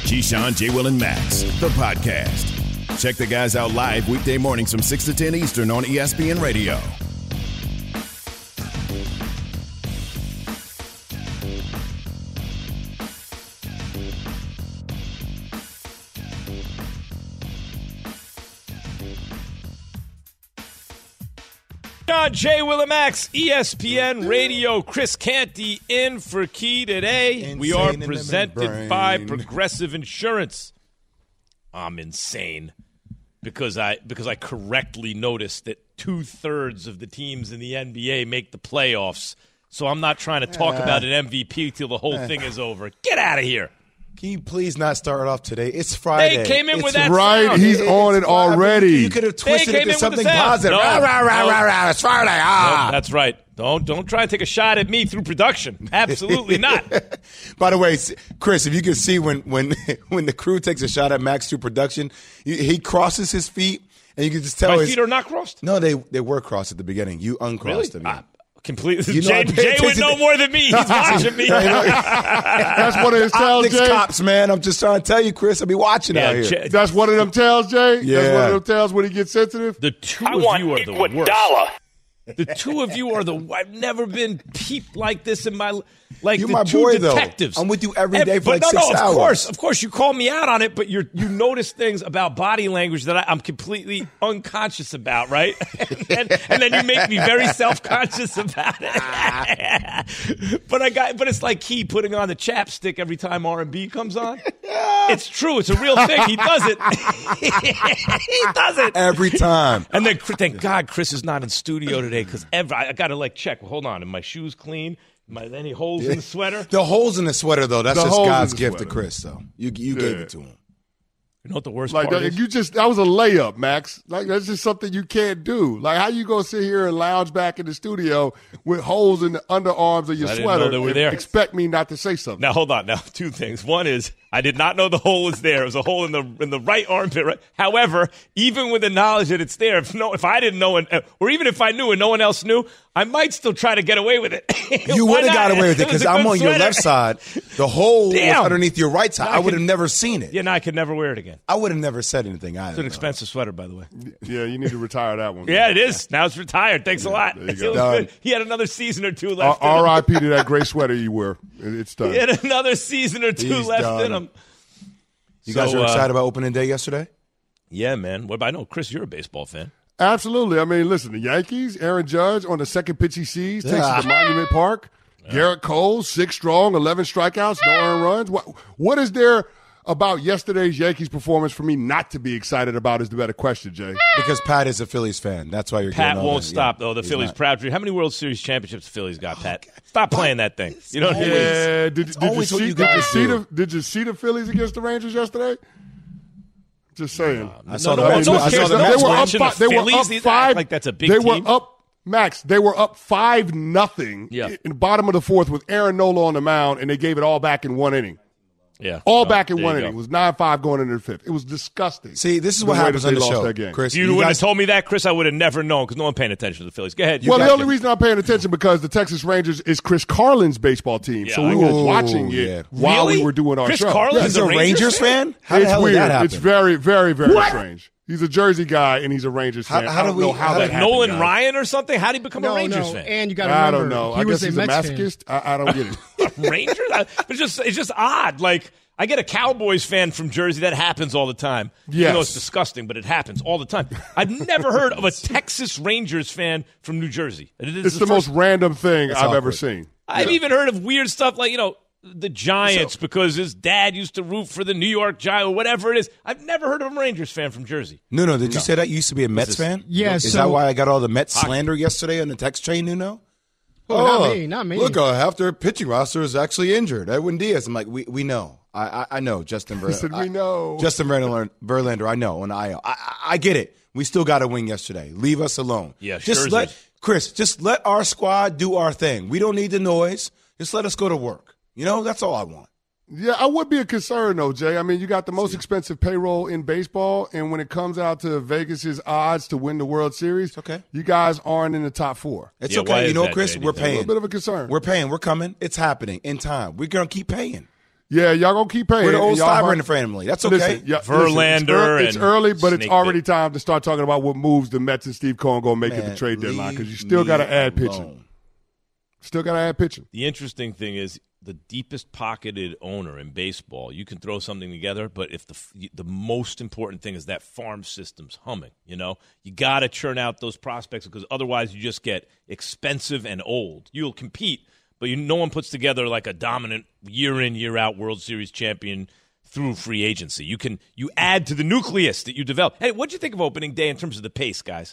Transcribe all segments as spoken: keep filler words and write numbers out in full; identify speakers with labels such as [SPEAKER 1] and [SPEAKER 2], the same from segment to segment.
[SPEAKER 1] Keyshawn, J. Will, and Max, the podcast. Check the guys out live weekday mornings from six to ten Eastern on E S P N Radio.
[SPEAKER 2] John J. Willimax, E S P N Radio. Chris Canty in for Key today.
[SPEAKER 3] Insane
[SPEAKER 2] we are
[SPEAKER 3] in the
[SPEAKER 2] presented
[SPEAKER 3] membrane.
[SPEAKER 2] by Progressive Insurance. I'm insane because I because I correctly noticed that two-thirds of the teams in the N B A make the playoffs. So I'm not trying to talk
[SPEAKER 3] Uh,
[SPEAKER 2] about an M V P till the whole uh, thing is over. Get out of here.
[SPEAKER 3] Can you please not start off today? It's Friday.
[SPEAKER 2] They came in
[SPEAKER 3] it's
[SPEAKER 2] with that
[SPEAKER 4] right.
[SPEAKER 2] sound.
[SPEAKER 4] He's
[SPEAKER 3] It's
[SPEAKER 4] on it
[SPEAKER 3] Friday.
[SPEAKER 4] already.
[SPEAKER 3] You could have twisted
[SPEAKER 2] They
[SPEAKER 3] it
[SPEAKER 2] came
[SPEAKER 3] to
[SPEAKER 2] in with
[SPEAKER 3] something
[SPEAKER 2] the sound.
[SPEAKER 3] positive.
[SPEAKER 2] No,
[SPEAKER 3] rah, rah, rah,
[SPEAKER 2] no.
[SPEAKER 3] rah, rah. It's Friday. Ah.
[SPEAKER 2] No, that's right. Don't don't try and take a shot at me through production. Absolutely not.
[SPEAKER 3] By the way, Chris, if you can see when when when the crew takes a shot at Max through production, he, he crosses his feet, and you can just tell
[SPEAKER 2] My
[SPEAKER 3] his
[SPEAKER 2] feet are not crossed.
[SPEAKER 3] No, they they were crossed at the beginning. You uncrossed them.
[SPEAKER 2] Ah, completely.
[SPEAKER 3] You know,
[SPEAKER 2] Jay,
[SPEAKER 3] I pay
[SPEAKER 2] Jay would
[SPEAKER 3] attention
[SPEAKER 2] know
[SPEAKER 3] to-
[SPEAKER 2] more than me. He's watching me.
[SPEAKER 4] That's one of his tells,
[SPEAKER 3] Optics
[SPEAKER 4] Jay.
[SPEAKER 3] cops, man. I'm just trying to tell you, Chris. I'll be watching
[SPEAKER 2] Yeah,
[SPEAKER 3] out here.
[SPEAKER 2] Jay-
[SPEAKER 4] That's one of them tells, Jay. That's
[SPEAKER 3] Yeah.
[SPEAKER 4] one of them tells when he gets sensitive.
[SPEAKER 2] The two
[SPEAKER 5] I
[SPEAKER 2] of
[SPEAKER 5] want
[SPEAKER 2] you are the
[SPEAKER 5] Iguodala.
[SPEAKER 2] worst. The two of you are the. I've never been peeped like this in my like.
[SPEAKER 3] You're
[SPEAKER 2] the
[SPEAKER 3] my
[SPEAKER 2] two
[SPEAKER 3] boy, though.
[SPEAKER 2] detectives.
[SPEAKER 3] I'm with you every day for
[SPEAKER 2] but
[SPEAKER 3] like
[SPEAKER 2] no,
[SPEAKER 3] six
[SPEAKER 2] no, of
[SPEAKER 3] hours.
[SPEAKER 2] course, of course, you call me out on it, but you you notice things about body language that I, I'm completely unconscious about, right? and, then, and then you make me very self conscious about it. but I got, but it's like Key putting on the chapstick every time R and B comes on. It's true. It's a real thing. He does it. he does it
[SPEAKER 3] Every time.
[SPEAKER 2] And then, thank God, Chris is not in studio today because I, I got to like check. Well, hold on, are my shoes clean? Am I any holes in the sweater?
[SPEAKER 3] The holes in the sweater, though, that's
[SPEAKER 4] The
[SPEAKER 3] just
[SPEAKER 4] holes in
[SPEAKER 3] God's
[SPEAKER 4] the
[SPEAKER 3] gift to
[SPEAKER 4] sweater.
[SPEAKER 3] Chris, though. You you gave
[SPEAKER 4] Yeah.
[SPEAKER 3] it to him.
[SPEAKER 2] You know what the worst
[SPEAKER 4] Like
[SPEAKER 2] part
[SPEAKER 4] that,
[SPEAKER 2] is?
[SPEAKER 4] you just that was a layup, Max. Like that's just something you can't do. Like how you gonna sit here and lounge back in the studio with holes in the underarms of your
[SPEAKER 2] I didn't
[SPEAKER 4] sweater
[SPEAKER 2] know they were
[SPEAKER 4] and
[SPEAKER 2] there.
[SPEAKER 4] expect me not to say something?
[SPEAKER 2] Now hold on. Now two things. One is I did not know the hole was there. It was a hole in the in the right armpit. Right? However, even with the knowledge that it's there, if no, if I didn't know, and, or even if I knew and no one else knew, I might still try to get away with it.
[SPEAKER 3] You
[SPEAKER 2] Why
[SPEAKER 3] would have
[SPEAKER 2] not?
[SPEAKER 3] got away with it
[SPEAKER 2] was
[SPEAKER 3] because
[SPEAKER 2] a
[SPEAKER 3] I'm
[SPEAKER 2] good
[SPEAKER 3] on your
[SPEAKER 2] sweater.
[SPEAKER 3] left side. The hole
[SPEAKER 2] Damn.
[SPEAKER 3] was underneath your right side.
[SPEAKER 2] Now
[SPEAKER 3] I
[SPEAKER 2] I
[SPEAKER 3] would have
[SPEAKER 2] can-
[SPEAKER 3] never seen it.
[SPEAKER 2] Yeah, no, I could never wear it again.
[SPEAKER 3] I would have never said anything either.
[SPEAKER 2] It's an
[SPEAKER 3] though.
[SPEAKER 2] expensive sweater, by the way.
[SPEAKER 4] Yeah, you need to retire that one.
[SPEAKER 2] Yeah, it is. Now it's retired. Thanks a lot.
[SPEAKER 4] there you
[SPEAKER 2] It
[SPEAKER 4] go.
[SPEAKER 2] was
[SPEAKER 3] Done.
[SPEAKER 2] good. He had another season or two
[SPEAKER 4] R-
[SPEAKER 2] left. in him.
[SPEAKER 4] R I P to that gray sweater you wear. It- It's done.
[SPEAKER 2] He had another season or two
[SPEAKER 3] He's
[SPEAKER 2] left
[SPEAKER 3] done.
[SPEAKER 2] in him.
[SPEAKER 3] You guys
[SPEAKER 2] So,
[SPEAKER 3] were
[SPEAKER 2] uh,
[SPEAKER 3] excited about opening day yesterday?
[SPEAKER 2] Yeah, man. What about, I know, Chris, you're a baseball fan.
[SPEAKER 4] Absolutely. I mean, listen, the Yankees, Aaron Judge on the second pitch he sees, takes
[SPEAKER 3] Ah.
[SPEAKER 4] it to Monument Park. Garrett Cole, six strong, eleven strikeouts, no earned runs. What, what is there about yesterday's Yankees performance for me not to be excited about is the better question, Jay.
[SPEAKER 3] Because Pat is a Phillies fan. That's why you're
[SPEAKER 2] Pat
[SPEAKER 3] getting all
[SPEAKER 2] won't
[SPEAKER 3] that.
[SPEAKER 2] stop,
[SPEAKER 3] Yeah,
[SPEAKER 2] though. The
[SPEAKER 3] he's
[SPEAKER 2] Phillies
[SPEAKER 3] not.
[SPEAKER 2] proud. How many World Series championships the Phillies got, Pat? Stop playing that thing. You know what I mean?
[SPEAKER 4] Yeah. Did, did, you
[SPEAKER 3] always what
[SPEAKER 4] see,
[SPEAKER 3] you
[SPEAKER 4] did, you
[SPEAKER 3] guys
[SPEAKER 4] see
[SPEAKER 3] do.
[SPEAKER 4] the, did you see the Phillies against the Rangers yesterday? Just saying.
[SPEAKER 3] I saw
[SPEAKER 2] No,
[SPEAKER 3] the
[SPEAKER 2] no,
[SPEAKER 3] Mets.
[SPEAKER 2] no
[SPEAKER 3] I
[SPEAKER 2] one
[SPEAKER 3] saw
[SPEAKER 2] cares.
[SPEAKER 3] the
[SPEAKER 2] No
[SPEAKER 4] they
[SPEAKER 3] Mets
[SPEAKER 4] were
[SPEAKER 2] one's
[SPEAKER 4] up.
[SPEAKER 2] watching the
[SPEAKER 4] Five, they were
[SPEAKER 2] Phillies.
[SPEAKER 4] up
[SPEAKER 2] These act
[SPEAKER 4] five.
[SPEAKER 2] like that's a big
[SPEAKER 4] They
[SPEAKER 2] team.
[SPEAKER 4] were up. Max, they were up five nothing
[SPEAKER 2] Yeah.
[SPEAKER 4] in the bottom of the fourth with Aaron Nola on the mound, and they gave it all back in one inning.
[SPEAKER 2] Yeah.
[SPEAKER 4] All
[SPEAKER 2] No,
[SPEAKER 4] back in
[SPEAKER 2] there
[SPEAKER 4] one
[SPEAKER 2] you
[SPEAKER 4] inning.
[SPEAKER 2] go.
[SPEAKER 4] It was nine five going into the fifth. It was disgusting.
[SPEAKER 3] See, this is
[SPEAKER 4] The
[SPEAKER 3] what
[SPEAKER 4] way
[SPEAKER 3] happens
[SPEAKER 4] that
[SPEAKER 3] on
[SPEAKER 4] they
[SPEAKER 3] the
[SPEAKER 4] lost
[SPEAKER 3] show,
[SPEAKER 4] that game.
[SPEAKER 3] Chris.
[SPEAKER 2] If you,
[SPEAKER 3] you
[SPEAKER 2] wouldn't
[SPEAKER 3] guys-
[SPEAKER 2] have told me that, Chris, I would have never known because no one paying attention to the Phillies. Go ahead. You
[SPEAKER 4] well, the
[SPEAKER 2] got
[SPEAKER 4] only
[SPEAKER 2] it.
[SPEAKER 4] reason I'm paying attention because the Texas Rangers is Chris Carlin's baseball team.
[SPEAKER 2] Yeah,
[SPEAKER 4] so
[SPEAKER 2] I
[SPEAKER 4] we
[SPEAKER 2] got
[SPEAKER 4] were
[SPEAKER 2] you.
[SPEAKER 4] watching it
[SPEAKER 3] Yeah.
[SPEAKER 4] while
[SPEAKER 2] Really?
[SPEAKER 4] we were doing our
[SPEAKER 2] Chris
[SPEAKER 4] show.
[SPEAKER 2] Carlin
[SPEAKER 3] He's
[SPEAKER 2] is
[SPEAKER 3] a
[SPEAKER 2] a
[SPEAKER 3] Rangers,
[SPEAKER 2] Rangers
[SPEAKER 3] fan? How the
[SPEAKER 4] It's
[SPEAKER 3] hell
[SPEAKER 4] weird.
[SPEAKER 3] did that happen?
[SPEAKER 4] It's very, very, very strange. He's a Jersey guy, and he's a Rangers
[SPEAKER 3] How-
[SPEAKER 4] fan.
[SPEAKER 3] how
[SPEAKER 4] I don't
[SPEAKER 3] do we-
[SPEAKER 4] know how
[SPEAKER 3] how
[SPEAKER 4] that
[SPEAKER 3] did-
[SPEAKER 4] happened,
[SPEAKER 2] Nolan
[SPEAKER 4] guys.
[SPEAKER 2] Ryan or something? How did he become
[SPEAKER 6] No,
[SPEAKER 2] a Rangers
[SPEAKER 6] no,
[SPEAKER 2] fan?
[SPEAKER 6] and you got to
[SPEAKER 4] I
[SPEAKER 6] remember,
[SPEAKER 4] don't know.
[SPEAKER 6] he
[SPEAKER 4] I
[SPEAKER 6] was
[SPEAKER 4] guess
[SPEAKER 6] a
[SPEAKER 4] he's
[SPEAKER 6] Mets
[SPEAKER 4] a
[SPEAKER 6] fan.
[SPEAKER 4] masochist. I, I don't get it.
[SPEAKER 2] Rangers? I- It's just it's just odd. Like I get a Cowboys fan from Jersey. That happens all the time.
[SPEAKER 4] Yes.
[SPEAKER 2] Even though it's disgusting, but it happens all the time. I've never heard of a Texas Rangers fan from New Jersey. It is
[SPEAKER 4] It's the,
[SPEAKER 2] first-
[SPEAKER 4] most random thing
[SPEAKER 3] That's
[SPEAKER 4] I've ever
[SPEAKER 3] awkward.
[SPEAKER 4] seen.
[SPEAKER 2] I've even heard of weird stuff like, you know, the Giants because his dad used to root for the New York Giants or whatever it is. I've never heard of a Rangers fan from Jersey.
[SPEAKER 3] No, no. Did you say that you used to be a Mets
[SPEAKER 2] this-
[SPEAKER 3] fan?
[SPEAKER 6] Yeah,
[SPEAKER 3] Is
[SPEAKER 6] so-
[SPEAKER 3] that why I got all the Mets slander yesterday on the text chain, Nuno?
[SPEAKER 6] Oh, not me, not me.
[SPEAKER 3] Look, uh, half their pitching roster is actually injured. Edwin Diaz. I'm like, we we know. I I, I know Justin Verlander.
[SPEAKER 4] He said, "We know."
[SPEAKER 3] Justin Verlander, Verlander. I know on the I L. I, I, I get it. We still got to win yesterday. Leave us alone.
[SPEAKER 2] Yeah,
[SPEAKER 3] just
[SPEAKER 2] Scherzer's-
[SPEAKER 3] let Chris. Just let our squad do our thing. We don't need the noise. Just let us go to work. You know, that's all I want.
[SPEAKER 4] Yeah, I would be a concern, though, Jay. I mean, you got the most expensive payroll in baseball, and when it comes out to Vegas's odds to win the World Series,
[SPEAKER 3] okay.
[SPEAKER 4] you guys aren't in the top four.
[SPEAKER 3] It's
[SPEAKER 2] Yeah, why
[SPEAKER 3] okay.
[SPEAKER 2] is
[SPEAKER 3] You know,
[SPEAKER 2] that,
[SPEAKER 3] Chris,
[SPEAKER 2] J D?
[SPEAKER 3] we're
[SPEAKER 2] It's a
[SPEAKER 4] A
[SPEAKER 3] paying.
[SPEAKER 4] little bit of a concern.
[SPEAKER 3] We're paying. We're coming. It's happening in time. We're gonna keep paying.
[SPEAKER 4] Yeah, y'all gonna keep paying.
[SPEAKER 3] We're the old
[SPEAKER 4] Y'all
[SPEAKER 3] Steiber
[SPEAKER 4] heart-
[SPEAKER 3] in the family. That's okay.
[SPEAKER 4] Listen, yeah,
[SPEAKER 2] Verlander
[SPEAKER 4] listen, it's, early, it's
[SPEAKER 2] and
[SPEAKER 4] early, but it's
[SPEAKER 2] Snake
[SPEAKER 4] already
[SPEAKER 2] Bit.
[SPEAKER 4] time to start talking about what moves the Mets and Steve Cohen gonna make
[SPEAKER 3] Man,
[SPEAKER 4] at the trade deadline because you
[SPEAKER 3] leave
[SPEAKER 4] still got to
[SPEAKER 3] me
[SPEAKER 4] add
[SPEAKER 3] alone.
[SPEAKER 4] pitching. Still got to add pitching.
[SPEAKER 2] The interesting thing is the deepest pocketed owner in baseball. You can throw something together, but if the the most important thing is that farm system's humming, you know, you got to churn out those prospects because otherwise you just get expensive and old. You'll compete, but you, no one puts together like a dominant year in year out World Series champion through free agency. You can you add to the nucleus that you develop. Hey, what'd you think of opening day in terms of the pace, guys?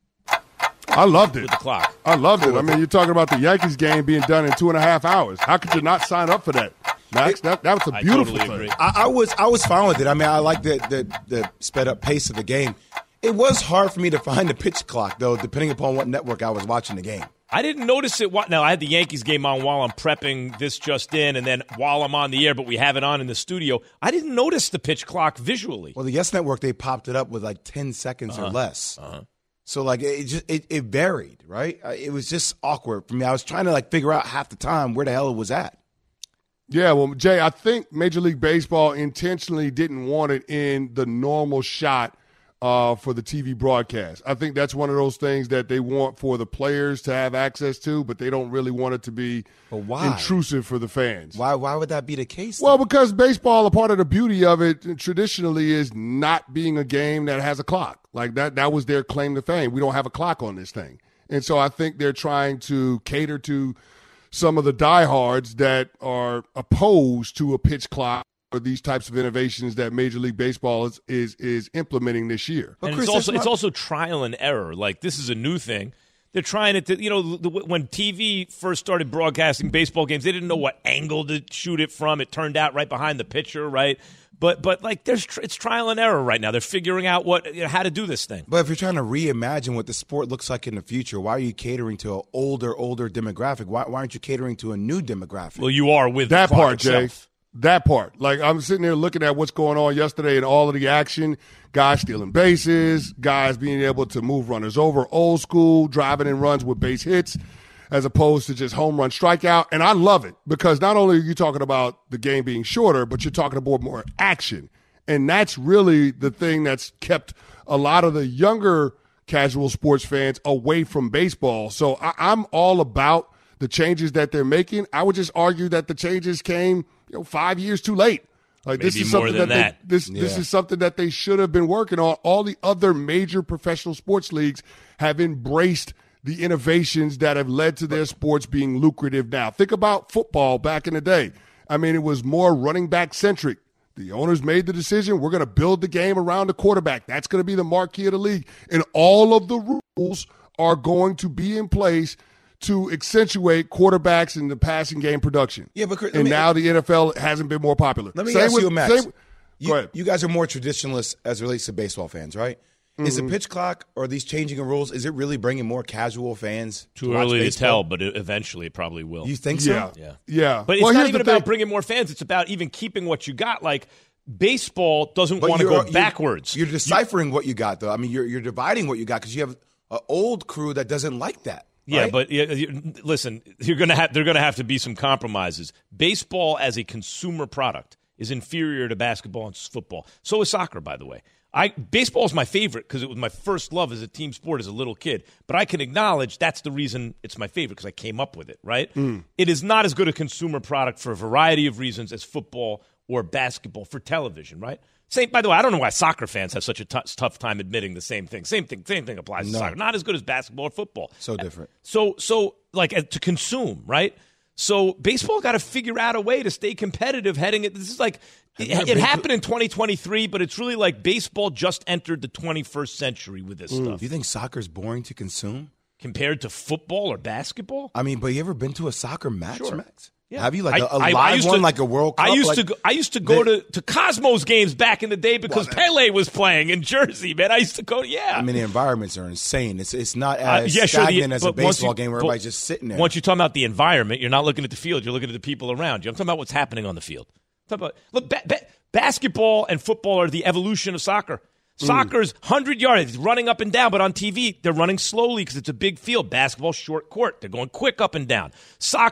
[SPEAKER 4] I loved it.
[SPEAKER 2] With the clock.
[SPEAKER 4] I loved it. I mean, you're talking about the Yankees game being done in two and a half hours. How could you not sign up for that, Max? That, that was a
[SPEAKER 2] I
[SPEAKER 4] beautiful
[SPEAKER 2] totally
[SPEAKER 4] thing.
[SPEAKER 2] agree.
[SPEAKER 3] I, I was I was fine with it. I mean, I like the, the the sped up pace of the game. It was hard for me to find the pitch clock, though, depending upon what network I was watching the game.
[SPEAKER 2] I didn't notice it. Now, I had the Yankees game on while I'm prepping this just in, and then while I'm on the air, but we have it on in the studio. I didn't notice the pitch clock visually.
[SPEAKER 3] Well, the Yes Network, they popped it up with like ten seconds
[SPEAKER 2] Uh-huh.
[SPEAKER 3] or less.
[SPEAKER 2] Uh-huh.
[SPEAKER 3] So, like, it just it, it varied, right? Uh, It was just awkward for me. I was trying to, like, figure out half the time where the hell it was at.
[SPEAKER 4] Yeah, well, Jay, I think Major League Baseball intentionally didn't want it in the normal shot uh, for the T V broadcast. I think that's one of those things that they want for the players to have access to, but they don't really want it to be
[SPEAKER 3] But why?
[SPEAKER 4] intrusive for the fans.
[SPEAKER 3] Why Why would that be the case?
[SPEAKER 4] Well,
[SPEAKER 3] then?
[SPEAKER 4] because baseball, a part of the beauty of it traditionally is not being a game that has a clock. Like that, that was their claim to fame. We don't have a clock on this thing. And so I think they're trying to cater to some of the diehards that are opposed to a pitch clock or these types of innovations that Major League Baseball is is, is implementing this year.
[SPEAKER 3] But
[SPEAKER 2] And
[SPEAKER 3] Chris,
[SPEAKER 2] it's also
[SPEAKER 3] that's
[SPEAKER 2] it's
[SPEAKER 3] not-
[SPEAKER 2] also trial and error. Like this is a new thing. They're trying it to, you know, the, when T V first started broadcasting baseball games, they didn't know what angle to shoot it from. It turned out right behind the pitcher, right? But but like there's tr- it's trial and error right now. They're figuring out what you know, how to do this thing.
[SPEAKER 3] But if you're trying to reimagine what the sport looks like in the future, why are you catering to an older, older demographic? Why, why aren't you catering to a new demographic?
[SPEAKER 2] Well, you are with
[SPEAKER 4] That
[SPEAKER 2] the clock
[SPEAKER 4] part, Jay.
[SPEAKER 2] itself.
[SPEAKER 4] That part. Like, I'm sitting there looking at what's going on yesterday and all of the action. Guys stealing bases, guys being able to move runners over, old school, driving in runs with base hits, as opposed to just home run strikeout. And I love it because not only are you talking about the game being shorter, but you're talking about more action. And that's really the thing that's kept a lot of the younger casual sports fans away from baseball. So I, I'm all about the changes that they're making. I would just argue that the changes came, you know, five years too late. Like this
[SPEAKER 2] Maybe
[SPEAKER 4] is
[SPEAKER 2] more
[SPEAKER 4] something
[SPEAKER 2] than
[SPEAKER 4] that,
[SPEAKER 2] that.
[SPEAKER 4] They, this this
[SPEAKER 3] Yeah.
[SPEAKER 4] is something that they should have been working on. All the other major professional sports leagues have embraced the innovations that have led to their sports being lucrative now. Think about football back in the day. I mean, it was more running back centric. The owners made the decision, we're going to build the game around the quarterback. That's going to be the marquee of the league. And all of the rules are going to be in place to accentuate quarterbacks in the passing game production.
[SPEAKER 3] Yeah, but Chris, let
[SPEAKER 4] and
[SPEAKER 3] me-
[SPEAKER 4] now the N F L hasn't been more popular.
[SPEAKER 3] Let me
[SPEAKER 4] Same
[SPEAKER 3] ask
[SPEAKER 4] with-
[SPEAKER 3] you, Max.
[SPEAKER 4] same-
[SPEAKER 3] you,
[SPEAKER 4] Go ahead.
[SPEAKER 3] you guys are more traditionalists as it relates to baseball fans, right? Is
[SPEAKER 4] Mm-hmm.
[SPEAKER 3] the pitch clock or these changing of rules, is it really bringing more casual fans
[SPEAKER 2] Too
[SPEAKER 3] to watch
[SPEAKER 2] early to
[SPEAKER 3] baseball?
[SPEAKER 2] tell, but it, eventually it probably will.
[SPEAKER 3] You think so?
[SPEAKER 4] Yeah.
[SPEAKER 2] Yeah.
[SPEAKER 4] Yeah.
[SPEAKER 2] But it's
[SPEAKER 4] Well,
[SPEAKER 2] not
[SPEAKER 4] here's
[SPEAKER 2] even
[SPEAKER 4] the
[SPEAKER 2] about
[SPEAKER 4] thing.
[SPEAKER 2] bringing more fans. It's about even keeping what you got. Like baseball doesn't
[SPEAKER 3] But
[SPEAKER 2] want to
[SPEAKER 3] you're-
[SPEAKER 2] go
[SPEAKER 3] you're-
[SPEAKER 2] backwards.
[SPEAKER 3] You're deciphering what you got, though. I mean, you're you're dividing what you got because you have an old crew that doesn't like that.
[SPEAKER 2] Yeah,
[SPEAKER 3] right?
[SPEAKER 2] but yeah, you, listen, you're gonna have there are gonna have to be some compromises. Baseball as a consumer product is inferior to basketball and football. So is soccer, by the way. I baseball is my favorite because it was my first love as a team sport as a little kid. But I can acknowledge that's the reason it's my favorite because I came up with it. Right?
[SPEAKER 4] Mm.
[SPEAKER 2] It is not as good a consumer product for a variety of reasons as football or basketball for television. Right? Same. By the way, I don't know why soccer fans have such a t- tough time admitting the same thing. Same thing. Same thing applies to
[SPEAKER 3] No.
[SPEAKER 2] soccer. Not as good as basketball or football.
[SPEAKER 3] So different.
[SPEAKER 2] So, so like uh, to consume, right? So baseball got to figure out a way to stay competitive heading it. This is like it,
[SPEAKER 3] there
[SPEAKER 2] it
[SPEAKER 3] been-
[SPEAKER 2] happened in twenty twenty-three, but it's really like baseball just entered the twenty-first century with this stuff
[SPEAKER 3] Do you think soccer's boring to consume?
[SPEAKER 2] compared to football or basketball.
[SPEAKER 3] I mean, but you ever been to a soccer match,
[SPEAKER 2] Sure.
[SPEAKER 3] Max?
[SPEAKER 2] Yeah.
[SPEAKER 3] Have you like a
[SPEAKER 2] I-
[SPEAKER 3] a
[SPEAKER 2] I- I
[SPEAKER 3] live
[SPEAKER 2] used
[SPEAKER 3] one,
[SPEAKER 2] to-
[SPEAKER 3] like a World Cup?
[SPEAKER 2] I used
[SPEAKER 3] like,
[SPEAKER 2] to go, I used to go
[SPEAKER 3] they-
[SPEAKER 2] to, to Cosmos games back in the day because
[SPEAKER 3] Well,
[SPEAKER 2] Pele was playing in Jersey, man. I used to go, yeah.
[SPEAKER 3] I mean, the environments are insane. It's it's not
[SPEAKER 2] Uh,
[SPEAKER 3] as
[SPEAKER 2] yeah, sure, the-
[SPEAKER 3] stagnant as a
[SPEAKER 2] but once
[SPEAKER 3] baseball
[SPEAKER 2] you-
[SPEAKER 3] game where
[SPEAKER 2] but
[SPEAKER 3] everybody's just sitting there.
[SPEAKER 2] Once you're talking about the environment, you're not looking at the field. You're looking at the people around you. I'm talking about what's happening on the field. I'm talking about, look, ba- ba- basketball and football are the evolution of soccer. Soccer's one hundred yards, running up and down, but on T V, they're running slowly because it's a big field. Basketball, short court. They're going quick up and down. Soccer,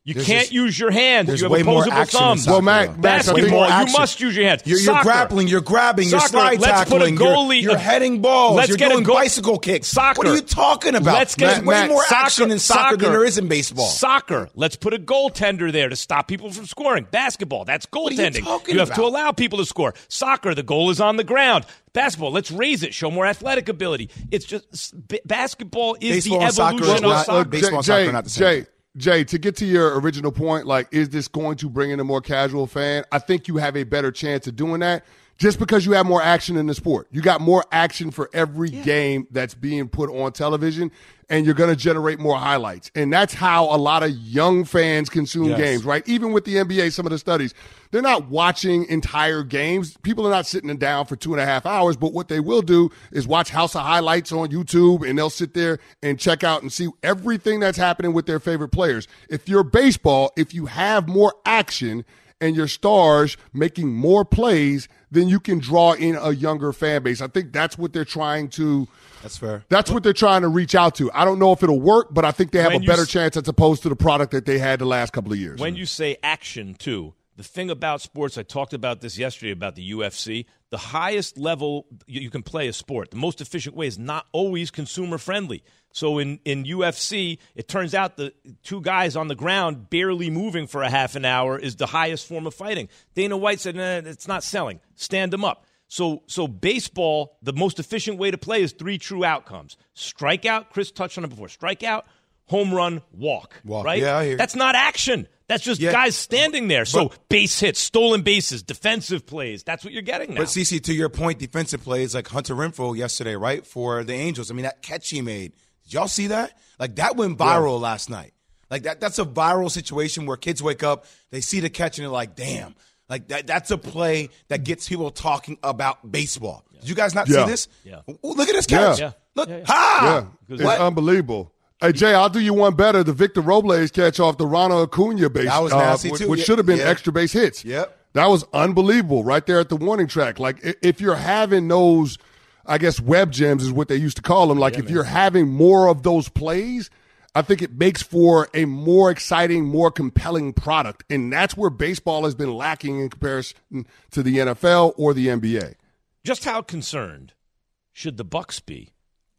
[SPEAKER 2] You
[SPEAKER 3] There's
[SPEAKER 2] can't
[SPEAKER 3] just-
[SPEAKER 2] use your hands.
[SPEAKER 3] there's
[SPEAKER 2] You have
[SPEAKER 3] way more
[SPEAKER 2] opposable
[SPEAKER 3] action in
[SPEAKER 2] thumbs.
[SPEAKER 3] soccer,
[SPEAKER 4] Well, Mac-
[SPEAKER 3] though.
[SPEAKER 4] Max, I think
[SPEAKER 2] Basketball,
[SPEAKER 3] more
[SPEAKER 2] you
[SPEAKER 3] action.
[SPEAKER 2] must use your hands.
[SPEAKER 3] You're, you're
[SPEAKER 2] Soccer.
[SPEAKER 3] grappling, you're grabbing, you're
[SPEAKER 2] Soccer,
[SPEAKER 3] slide
[SPEAKER 2] let's put a
[SPEAKER 3] tackling,
[SPEAKER 2] goalie-
[SPEAKER 3] you're, you're heading balls,
[SPEAKER 2] Let's
[SPEAKER 3] you're
[SPEAKER 2] get a
[SPEAKER 3] doing
[SPEAKER 2] go-
[SPEAKER 3] bicycle kicks.
[SPEAKER 2] Soccer.
[SPEAKER 3] What are you talking about?
[SPEAKER 2] Let's get
[SPEAKER 3] There's
[SPEAKER 2] a-
[SPEAKER 3] way
[SPEAKER 2] Matt,
[SPEAKER 3] more
[SPEAKER 2] soccer-
[SPEAKER 3] action in soccer,
[SPEAKER 2] soccer
[SPEAKER 3] than there is in baseball.
[SPEAKER 2] Soccer. Let's put a goaltender there to stop people from scoring. Basketball. That's
[SPEAKER 3] are you
[SPEAKER 2] goaltending.
[SPEAKER 3] talking
[SPEAKER 2] You have to
[SPEAKER 3] about?
[SPEAKER 2] allow people to score. Soccer. The goal is on the ground. Basketball. Let's raise it. Show more athletic ability. It's just b- basketball is
[SPEAKER 3] Baseball
[SPEAKER 2] the
[SPEAKER 3] and soccer
[SPEAKER 2] evolution
[SPEAKER 3] is
[SPEAKER 2] of
[SPEAKER 3] not-
[SPEAKER 2] soccer.
[SPEAKER 3] baseball and
[SPEAKER 4] Jay,
[SPEAKER 3] soccer are not the same.
[SPEAKER 4] Jay, Jay, to get to your original point, like, is this going to bring in a more casual fan? I think you have a better chance of doing that just because you have more action in the sport. You got more action for every yeah. game that's being put on television, and you're going to generate more highlights. And that's how a lot of young fans consume
[SPEAKER 3] Yes.
[SPEAKER 4] games, right? Even with the N B A, some of the studies, they're not watching entire games. People are not sitting down for two and a half hours, but what they will do is watch House of Highlights on YouTube, and they'll sit there and check out and see everything that's happening with their favorite players. If you're baseball, if you have more action and your stars making more plays, then you can draw in a younger fan base. I think that's what they're trying to
[SPEAKER 3] That's fair.
[SPEAKER 4] That's what they're trying to reach out to. I don't know if it'll work, but I think they have
[SPEAKER 2] When
[SPEAKER 4] a
[SPEAKER 2] you
[SPEAKER 4] better
[SPEAKER 2] s-
[SPEAKER 4] chance as opposed to the product that they had the last couple of years.
[SPEAKER 2] When you say action, too, the thing about sports, I talked about this yesterday about the U F C, the highest level you, you can play a sport, the most efficient way is not always consumer friendly. So in, in U F C, it turns out the two guys on the ground barely moving for a half an hour is the highest form of fighting. Dana White said, nah, it's not selling. Stand them up. So so baseball, the most efficient way to play is three true outcomes. Strikeout, Chris touched on it before. Strikeout, home run, walk.
[SPEAKER 3] Walk.
[SPEAKER 2] Right?
[SPEAKER 3] Yeah, I hear.
[SPEAKER 2] That's not action. That's just
[SPEAKER 3] Yeah.
[SPEAKER 2] guys standing there. So base hits, stolen bases, defensive plays. That's what you're getting now.
[SPEAKER 3] But Cece, to your point, defensive plays like Hunter Renfroe yesterday, right, for the Angels. I mean, that catch he made. Did y'all see that? Like, that went viral yeah. last night. Like, that that's a viral situation where kids wake up, they see the catch, and they're like, damn. Like, that that's a play that gets people talking about baseball. Yeah. Did you guys not
[SPEAKER 4] yeah.
[SPEAKER 3] see this?
[SPEAKER 2] Yeah.
[SPEAKER 3] Ooh, look at this catch.
[SPEAKER 2] Yeah.
[SPEAKER 3] Look.
[SPEAKER 2] Yeah, yeah.
[SPEAKER 3] Ha!
[SPEAKER 4] Yeah, it's
[SPEAKER 3] What?
[SPEAKER 4] unbelievable. Hey, Jay, I'll do you one better. The Victor Robles catch off the Ronald Acuna base,
[SPEAKER 3] That was
[SPEAKER 4] uh,
[SPEAKER 3] nasty,
[SPEAKER 4] which,
[SPEAKER 3] too.
[SPEAKER 4] which
[SPEAKER 3] Yeah.
[SPEAKER 4] should have been
[SPEAKER 3] Yeah.
[SPEAKER 4] extra base hits.
[SPEAKER 3] Yep.
[SPEAKER 4] That was unbelievable right there at the warning track. Like, i- if you're having those, I guess, web gems is what they used to call them. Like,
[SPEAKER 2] Yeah,
[SPEAKER 4] if
[SPEAKER 2] man.
[SPEAKER 4] you're having more of those plays, I think it makes for a more exciting, more compelling product. And that's where baseball has been lacking in comparison to the N F L or the N B A.
[SPEAKER 2] Just how concerned should the Bucks be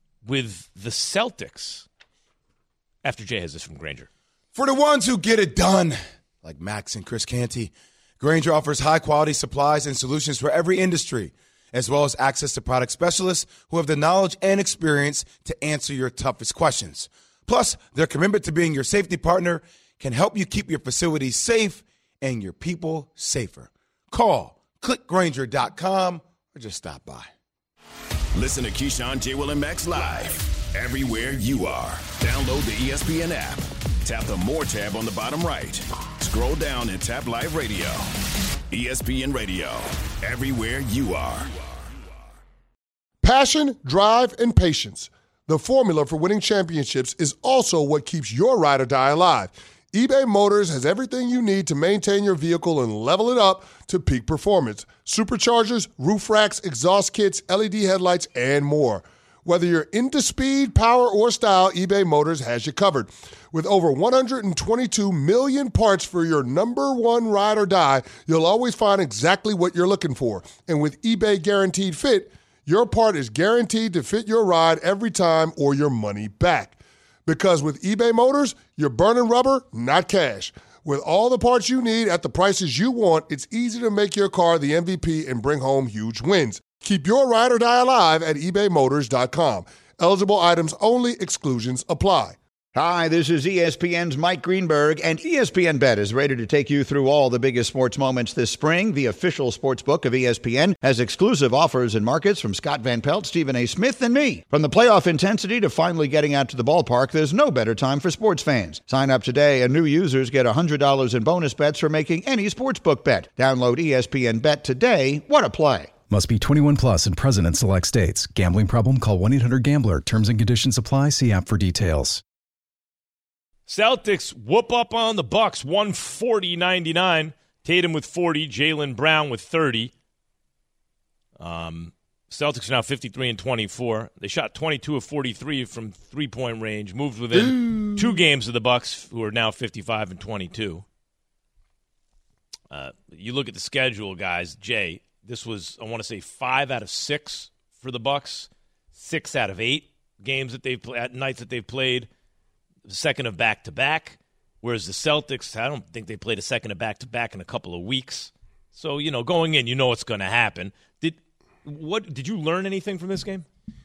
[SPEAKER 2] with the Celtics after Jay has this from Granger?
[SPEAKER 3] For the ones who get it done, like Max and Chris Canty, Granger offers high-quality supplies and solutions for every industry, as well as access to product specialists who have the knowledge and experience to answer your toughest questions. Plus, their commitment to being your safety partner can help you keep your facilities safe and your people safer. Call, click Granger dot com, or just stop by.
[SPEAKER 1] Listen to Keyshawn, J. Will, and Max live everywhere you are. Download the E S P N app. Tap the More tab on the bottom right. Scroll down and tap Live Radio. E S P N Radio, everywhere you are.
[SPEAKER 4] Passion, drive, and patience. The formula for winning championships is also what keeps your ride or die alive. eBay Motors has everything you need to maintain your vehicle and level it up to peak performance. Superchargers, roof racks, exhaust kits, L E D headlights, and more. Whether you're into speed, power, or style, eBay Motors has you covered. With over one hundred twenty-two million parts for your number one ride or die, you'll always find exactly what you're looking for. And with eBay Guaranteed Fit, your part is guaranteed to fit your ride every time or your money back. Because with eBay Motors, you're burning rubber, not cash. With all the parts you need at the prices you want, it's easy to make your car the M V P and bring home huge wins. Keep your ride or die alive at ebay motors dot com. Eligible items only. Exclusions apply.
[SPEAKER 5] Hi, this is E S P N's Mike Greenberg, and E S P N Bet is ready to take you through all the biggest sports moments this spring. The official sports book of E S P N has exclusive offers and markets from Scott Van Pelt, Stephen A. Smith, and me. From the playoff intensity to finally getting out to the ballpark, there's no better time for sports fans. Sign up today, and new users get one hundred dollars in bonus bets for making any sportsbook bet. Download E S P N Bet today. What a play.
[SPEAKER 7] Must be twenty-one plus and present in select states. Gambling problem? Call one eight hundred gambler. Terms and conditions apply. See app for details.
[SPEAKER 2] Celtics whoop up on the Bucks, one forty ninety-nine. Tatum with forty, Jaylen Brown with thirty. Um, Celtics are now fifty-three and twenty-four. They shot twenty-two of forty-three from three-point range, moved within Ooh. two games of the Bucks, who are now fifty-five and twenty-two. Uh, you look at the schedule, guys. Jay, this was, I want to say, five out of six for the Bucks, six out of eight games that they've at nights that they've played, the second of back-to-back, whereas the Celtics, I don't think they played a second of back-to-back in a couple of weeks. So, you know, going in, you know what's going to happen. Did what? Did you learn anything from this game?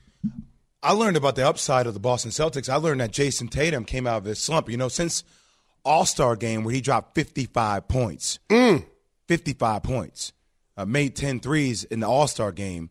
[SPEAKER 3] I learned about the upside of the Boston Celtics. I learned that Jason Tatum came out of his slump. You know, since All-Star game where he dropped fifty-five points, mm. fifty-five points, uh, made ten threes in the All-Star game,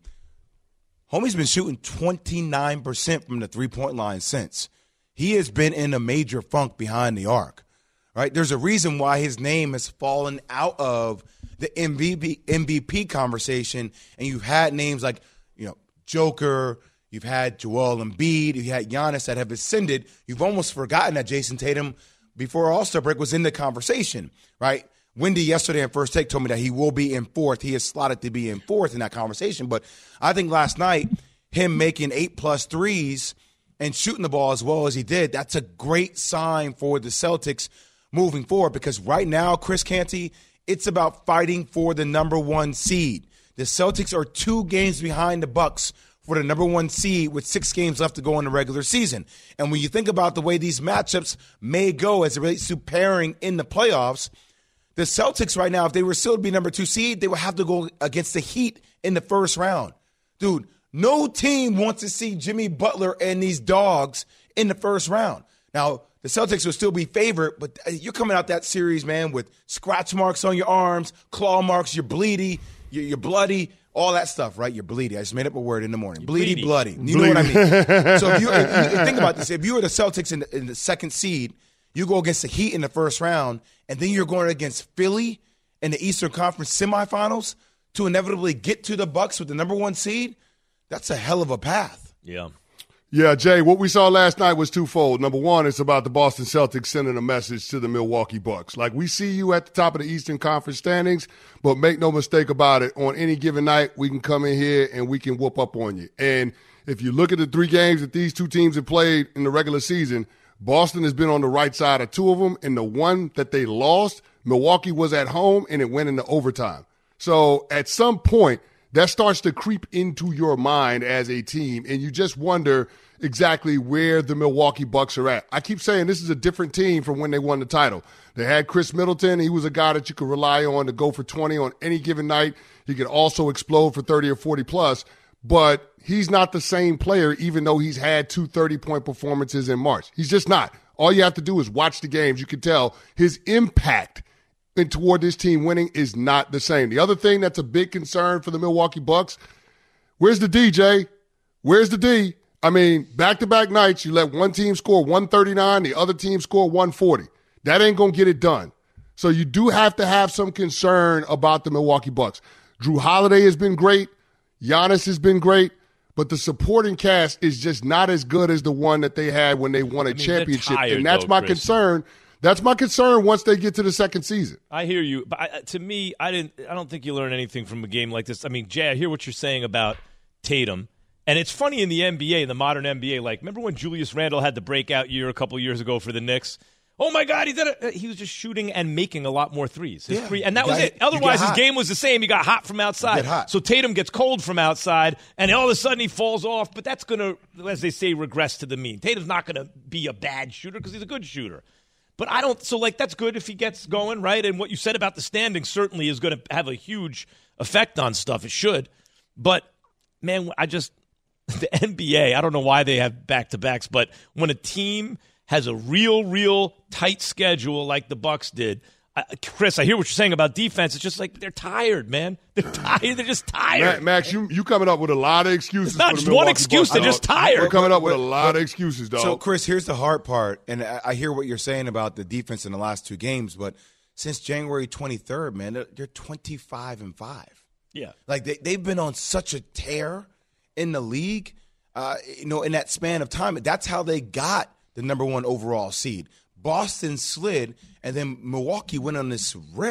[SPEAKER 3] homie's been shooting twenty-nine percent from the three-point line since. He has been in a major funk behind the arc, right? There's a reason why his name has fallen out of the M V P, M V P conversation, and you've had names like, you know, Joker, you've had Joel Embiid, you've had Giannis that have ascended. You've almost forgotten that Jason Tatum, before All-Star break, was in the conversation, right? Wendy yesterday in First Take told me that he will be in fourth. He is slotted to be in fourth in that conversation. But I think last night, him making eight-plus threes and shooting the ball as well as he did, that's a great sign for the Celtics moving forward, because right now, Chris Canty, it's about fighting for the number one seed. The Celtics are two games behind the Bucks for the number one seed with six games left to go in the regular season. And when you think about the way these matchups may go as it relates to pairing in the playoffs, the Celtics right now, if they were still to be number two seed, they would have to go against the Heat in the first round. Dude, no team wants to see Jimmy Butler and these dogs in the first round. Now, the Celtics will still be favored, but you're coming out that series, man, with scratch marks on your arms, claw marks, you're bleedy, you're, you're bloody, all that stuff, right? You're bleedy. I just made up a word in the morning. Bleedy, bleedy. bloody. You bleedy. Know what I mean? So if you, if you think about this, if you were the Celtics in the, in the second seed, you go against the Heat in the first round, and then you're going against Philly in the Eastern Conference semifinals to inevitably get to the Bucks with the number one seed, that's a hell of a path.
[SPEAKER 2] Yeah.
[SPEAKER 4] Yeah, Jay, what we saw last night was twofold. Number one, it's about the Boston Celtics sending a message to the Milwaukee Bucks. Like, we see you at the top of the Eastern Conference standings, but make no mistake about it, on any given night, we can come in here and we can whoop up on you. And if you look at the three games that these two teams have played in the regular season, Boston has been on the right side of two of them, and the one that they lost, Milwaukee was at home, and it went into overtime. So at some point, that starts to creep into your mind as a team, and you just wonder exactly where the Milwaukee Bucks are at. I keep saying this is a different team from when they won the title. They had Chris Middleton. He was a guy that you could rely on to go for twenty on any given night. He could also explode for thirty or forty plus, but he's not the same player even though he's had two thirty-point performances in March. He's just not. All you have to do is watch the games. You can tell his impact and toward this team winning is not the same. The other thing that's a big concern for the Milwaukee Bucks, where's the D J? Where's the D? I mean, back-to-back nights, you let one team score one thirty-nine, the other team score one forty. That ain't going to get it done. So you do have to have some concern about the Milwaukee Bucks. Drew Holiday has been great. Giannis has been great. But the supporting cast is just not as good as the one that they had when they won a I mean, championship. Tired, and that's though, my Chris. concern. That's my concern once they get to the second season.
[SPEAKER 2] I hear you, but I, to me, I didn't. I don't think you learn anything from a game like this. I mean, Jay, I hear what you're saying about Tatum, and it's funny in the N B A, in the modern N B A. Like, remember when Julius Randle had the breakout year a couple years ago for the Knicks? Oh my God, he did it! He was just shooting and making a lot more threes. His
[SPEAKER 3] yeah,
[SPEAKER 2] three, and that was it. Otherwise, his game was the same. He got hot from outside.
[SPEAKER 3] Hot.
[SPEAKER 2] So Tatum gets cold from outside, and all of a sudden he falls off. But that's going to, as they say, regress to the mean. Tatum's not going to be a bad shooter because he's a good shooter. But I don't – so, like, that's good if he gets going, right? And what you said about the standing certainly is going to have a huge effect on stuff. It should. But, man, I just – the N B A, I don't know why they have back-to-backs, but when a team has a real, real tight schedule like the Bucks did – I, Chris, I hear what you're saying about defense. It's just like they're tired, man. They're tired. They're just tired.
[SPEAKER 4] Max, you you coming up with a lot of excuses.
[SPEAKER 2] It's not
[SPEAKER 4] for
[SPEAKER 2] just
[SPEAKER 4] the
[SPEAKER 2] one excuse.
[SPEAKER 4] Bucks,
[SPEAKER 2] they're just tired.
[SPEAKER 4] You're coming up with a lot of excuses, dog.
[SPEAKER 3] So, Chris, here's the hard part, and I, I hear what you're saying about the defense in the last two games, but since January twenty-third, man, they're, they're twenty-five and five.
[SPEAKER 2] Yeah.
[SPEAKER 3] Like, they, they've been on such a tear in the league, uh, you know, in that span of time. That's how they got the number one overall seed. Boston slid, and then Milwaukee went on this rip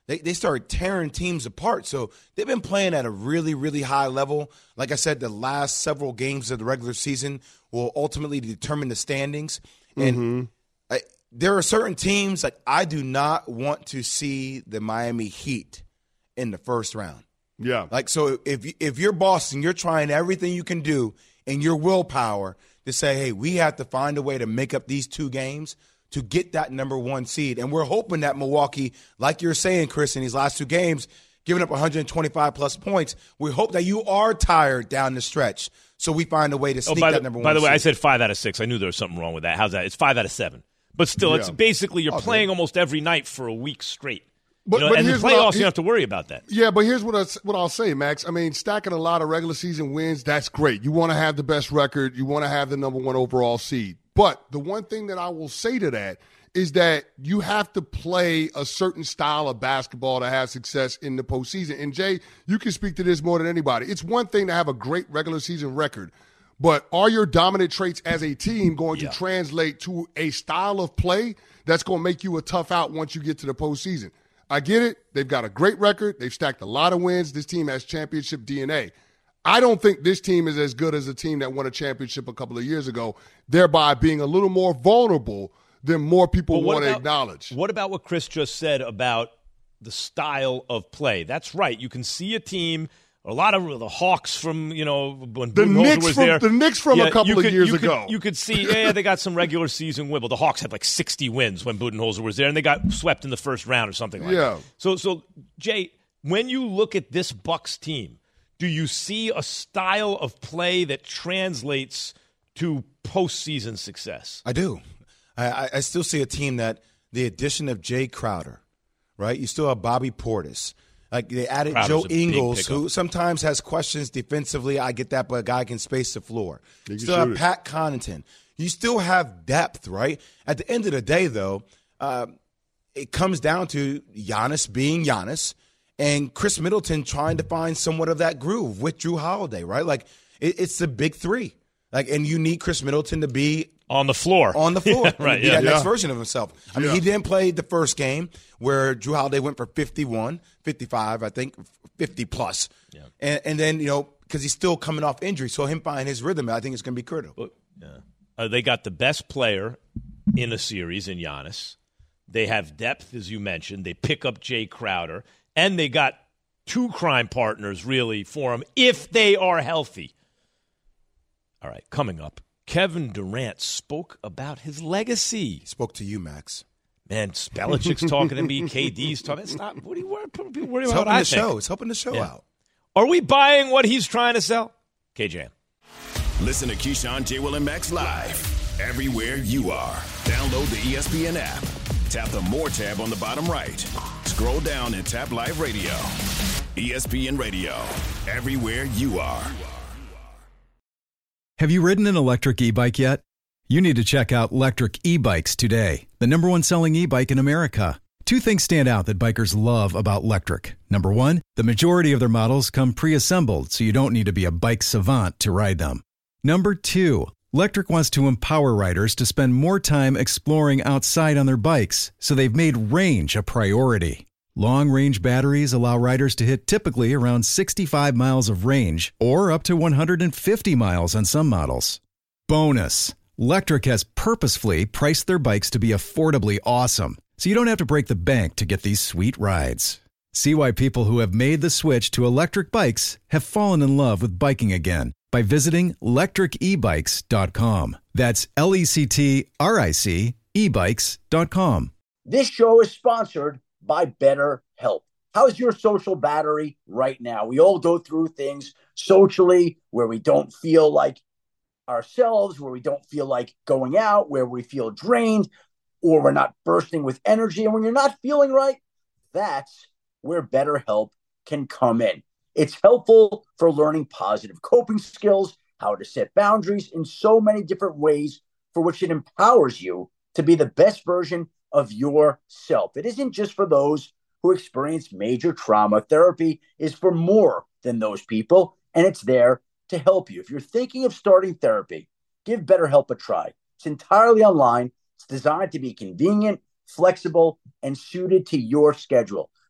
[SPEAKER 3] They they started tearing teams apart. So they've been playing at a really, really high level. Like I said, the last several games of the regular season will ultimately determine the standings. And
[SPEAKER 4] mm-hmm.
[SPEAKER 3] I, there are certain teams, like I do not want to see the Miami Heat in the first round.
[SPEAKER 4] Yeah.
[SPEAKER 3] Like, so if if you're Boston, you're trying everything you can do in your willpower to say, hey, we have to find a way to make up these two games to get that number one seed. And we're hoping that Milwaukee, like you're saying, Chris, in these last two games, giving up one hundred twenty-five plus points, we hope that you are tired down the stretch so we find a way to sneak
[SPEAKER 2] oh, by
[SPEAKER 3] that
[SPEAKER 2] the,
[SPEAKER 3] number one
[SPEAKER 2] By the way,
[SPEAKER 3] seed.
[SPEAKER 2] I said five out of six. I knew there was something wrong with that. How's that? It's five out of seven. But still,
[SPEAKER 4] Yeah.
[SPEAKER 2] it's basically you're
[SPEAKER 4] Oh,
[SPEAKER 2] playing
[SPEAKER 4] good.
[SPEAKER 2] almost every night for a week straight.
[SPEAKER 4] But,
[SPEAKER 2] you know,
[SPEAKER 4] but
[SPEAKER 2] and the
[SPEAKER 4] here's what I'll-
[SPEAKER 2] playoffs, you don't have to worry about that.
[SPEAKER 4] Yeah, but here's what, I, what I'll say, Max. I mean, stacking a lot of regular season wins, that's great. You want to have the best record. You want to have the number one overall seed. But the one thing that I will say to that is that you have to play a certain style of basketball to have success in the postseason. And, Jay, you can speak to this more than anybody. It's one thing to have a great regular season record, but are your dominant traits as a team going
[SPEAKER 2] Yeah.
[SPEAKER 4] to translate to a style of play that's going to make you a tough out once you get to the postseason? I get it. They've got a great record. They've stacked a lot of wins. This team has championship D N A. I don't think this team is as good as the team that won a championship a couple of years ago, thereby being a little more vulnerable than more people
[SPEAKER 2] But what
[SPEAKER 4] want to
[SPEAKER 2] about-
[SPEAKER 4] acknowledge.
[SPEAKER 2] What about what Chris just said about the style of play? That's right. You can see a team, a lot of the Hawks from, you know, when
[SPEAKER 4] The
[SPEAKER 2] Budenholzer
[SPEAKER 4] Knicks
[SPEAKER 2] was
[SPEAKER 4] from-
[SPEAKER 2] there.
[SPEAKER 4] the Knicks from a couple
[SPEAKER 2] you
[SPEAKER 4] of
[SPEAKER 2] could-
[SPEAKER 4] years
[SPEAKER 2] you could-
[SPEAKER 4] ago.
[SPEAKER 2] You could see, yeah, they got some regular season win. Well, the Hawks had like sixty wins when Budenholzer was there, and they got swept in the first round or something like
[SPEAKER 4] Yeah.
[SPEAKER 2] that. So, so Jay, when you look at this Bucks team, do you see a style of play that translates to postseason success?
[SPEAKER 3] I do. I, I- I still see a team that the addition of Jay Crowder, right? You still have Bobby Portis. Like they added
[SPEAKER 2] Crowder's
[SPEAKER 3] Joe
[SPEAKER 2] a big
[SPEAKER 3] Ingles,
[SPEAKER 2] pickup.
[SPEAKER 3] who sometimes has questions defensively. I get that, but a guy can space the floor.
[SPEAKER 4] He
[SPEAKER 3] You
[SPEAKER 4] can
[SPEAKER 3] still have
[SPEAKER 4] shoot it.
[SPEAKER 3] Pat Connaughton. You still have depth, right? At the end of the day, though, uh, it comes down to Giannis being Giannis and Chris Middleton trying to find somewhat of that groove with Drew Holiday, right? Like it, it's the big three. Like, and you need Chris Middleton to be
[SPEAKER 2] On the floor.
[SPEAKER 3] on the floor,
[SPEAKER 2] Yeah, right,
[SPEAKER 3] be
[SPEAKER 2] yeah.
[SPEAKER 3] that next
[SPEAKER 4] Yeah.
[SPEAKER 3] version of himself. I mean,
[SPEAKER 4] Yeah.
[SPEAKER 3] he didn't play the first game where Drew Holiday went for fifty-one, fifty-five, I think, fifty plus.
[SPEAKER 2] Yeah.
[SPEAKER 3] And, and then, you know, because he's still coming off injury, so him finding his rhythm, I think it's going to be critical.
[SPEAKER 2] Yeah. Uh, they got the best player in a series in Giannis. They have depth, as you mentioned. They pick up Jay Crowder, and they got two crime partners, really, for him, if they are healthy. All right, coming up, Kevin Durant spoke about his legacy.
[SPEAKER 3] He spoke to you, Max.
[SPEAKER 2] Man, Belichick's talking to me, K D's talking. Stop. What are you worried, worried
[SPEAKER 3] It's
[SPEAKER 2] about?
[SPEAKER 3] helping
[SPEAKER 2] what I
[SPEAKER 3] the
[SPEAKER 2] think?
[SPEAKER 3] show. It's helping the show
[SPEAKER 2] Yeah.
[SPEAKER 3] out.
[SPEAKER 2] Are we buying what he's trying to sell? K J M.
[SPEAKER 1] Listen to Keyshawn, J. Will, and Max live everywhere you are. Download the E S P N app. Tap the More tab on the bottom right. Scroll down and tap Live Radio. E S P N Radio. Everywhere you are.
[SPEAKER 7] Have you ridden an electric e-bike yet? You need to check out Lectric E-Bikes today, the number one selling e-bike in America. Two things stand out that bikers love about Lectric. Number one, the majority of their models come pre-assembled, so you don't need to be a bike savant to ride them. Number two, Lectric wants to empower riders to spend more time exploring outside on their bikes, so they've made range a priority. Long-range batteries allow riders to hit typically around sixty-five miles of range or up to one hundred fifty miles on some models. Bonus, Lectric has purposefully priced their bikes to be affordably awesome, so you don't have to break the bank to get these sweet rides. See why people who have made the switch to electric bikes have fallen in love with biking again by visiting lectric e bikes dot com. That's L E C T R I C e bikes dot com.
[SPEAKER 8] This show is sponsored by BetterHelp. How's your social battery right now? We all go through things socially where we don't feel like ourselves, where we don't feel like going out, where we feel drained, or we're not bursting with energy. And when you're not feeling right, that's where BetterHelp can come in. It's helpful for learning positive coping skills, how to set boundaries in so many different ways for which it empowers you to be the best version of yourself. It isn't just for those who experience major trauma. Therapy is for more than those people, and it's there to help you. If you're thinking of starting therapy, give BetterHelp a try. It's entirely online. It's designed to be convenient, flexible, and suited to your schedule.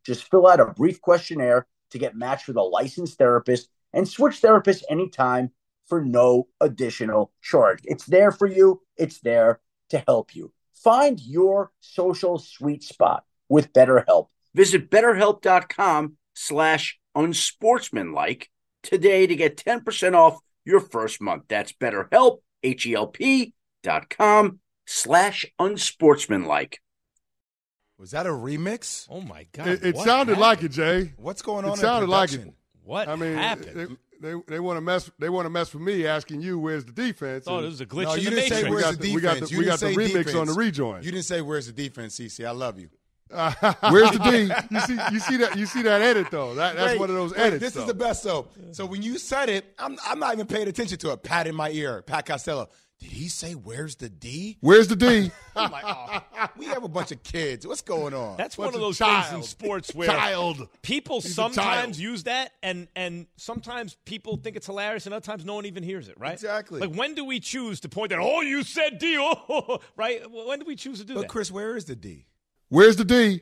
[SPEAKER 8] Just fill out a brief questionnaire to get matched with a licensed therapist and switch therapists anytime for no additional charge. It's there for you. It's there to help you. Find your social sweet spot with BetterHelp. Visit betterhelp.com slash unsportsmanlike today to get ten percent off your first month. That's BetterHelp, H-E-L-P dot com slash unsportsmanlike.
[SPEAKER 3] Was that a remix?
[SPEAKER 2] Oh, my God.
[SPEAKER 4] It, it
[SPEAKER 2] what
[SPEAKER 4] sounded
[SPEAKER 2] happened?
[SPEAKER 4] like it, Jay.
[SPEAKER 3] What's going on
[SPEAKER 4] It
[SPEAKER 3] in
[SPEAKER 4] sounded like
[SPEAKER 3] production?
[SPEAKER 4] it.
[SPEAKER 2] What
[SPEAKER 4] I mean,
[SPEAKER 2] happened?
[SPEAKER 4] they they, they want to mess. They want to mess with me, asking you where's the defense.
[SPEAKER 2] Oh,
[SPEAKER 4] and
[SPEAKER 2] this is a glitch
[SPEAKER 3] No,
[SPEAKER 2] in
[SPEAKER 3] you
[SPEAKER 2] the
[SPEAKER 3] didn't say
[SPEAKER 2] matrix.
[SPEAKER 3] where's
[SPEAKER 4] got
[SPEAKER 3] the
[SPEAKER 4] the-
[SPEAKER 3] defense.
[SPEAKER 4] we got the-
[SPEAKER 3] You
[SPEAKER 4] we
[SPEAKER 3] didn't
[SPEAKER 4] got the
[SPEAKER 3] say
[SPEAKER 4] remix
[SPEAKER 3] defense.
[SPEAKER 4] on the rejoin.
[SPEAKER 3] You didn't say where's the defense, Cece. I love you.
[SPEAKER 4] Where's the D? You see, you see that? You see that edit though? That, that's
[SPEAKER 3] Wait,
[SPEAKER 4] one of those
[SPEAKER 3] wait,
[SPEAKER 4] edits.
[SPEAKER 3] This
[SPEAKER 4] though.
[SPEAKER 3] is the best though. So when you said it, I'm I'm not even paying attention to it. Pat in my ear, Pat Costello. Did he say where's the D?
[SPEAKER 4] Where's the D?
[SPEAKER 3] I'm like, oh, we have a bunch of kids. What's going on?
[SPEAKER 2] That's
[SPEAKER 4] Bunch
[SPEAKER 2] one of
[SPEAKER 4] of
[SPEAKER 2] those
[SPEAKER 4] child.
[SPEAKER 2] things in sports where
[SPEAKER 4] Child.
[SPEAKER 2] people
[SPEAKER 4] He's a
[SPEAKER 2] sometimes
[SPEAKER 4] child.
[SPEAKER 2] use that, and and sometimes people think it's hilarious, and other times no one even hears it, right?
[SPEAKER 3] Exactly.
[SPEAKER 2] Like, when do we choose to point out, oh, you said D, oh, right? When do we choose to do
[SPEAKER 3] But
[SPEAKER 2] that?
[SPEAKER 3] Chris, where is the D?
[SPEAKER 4] Where's the D?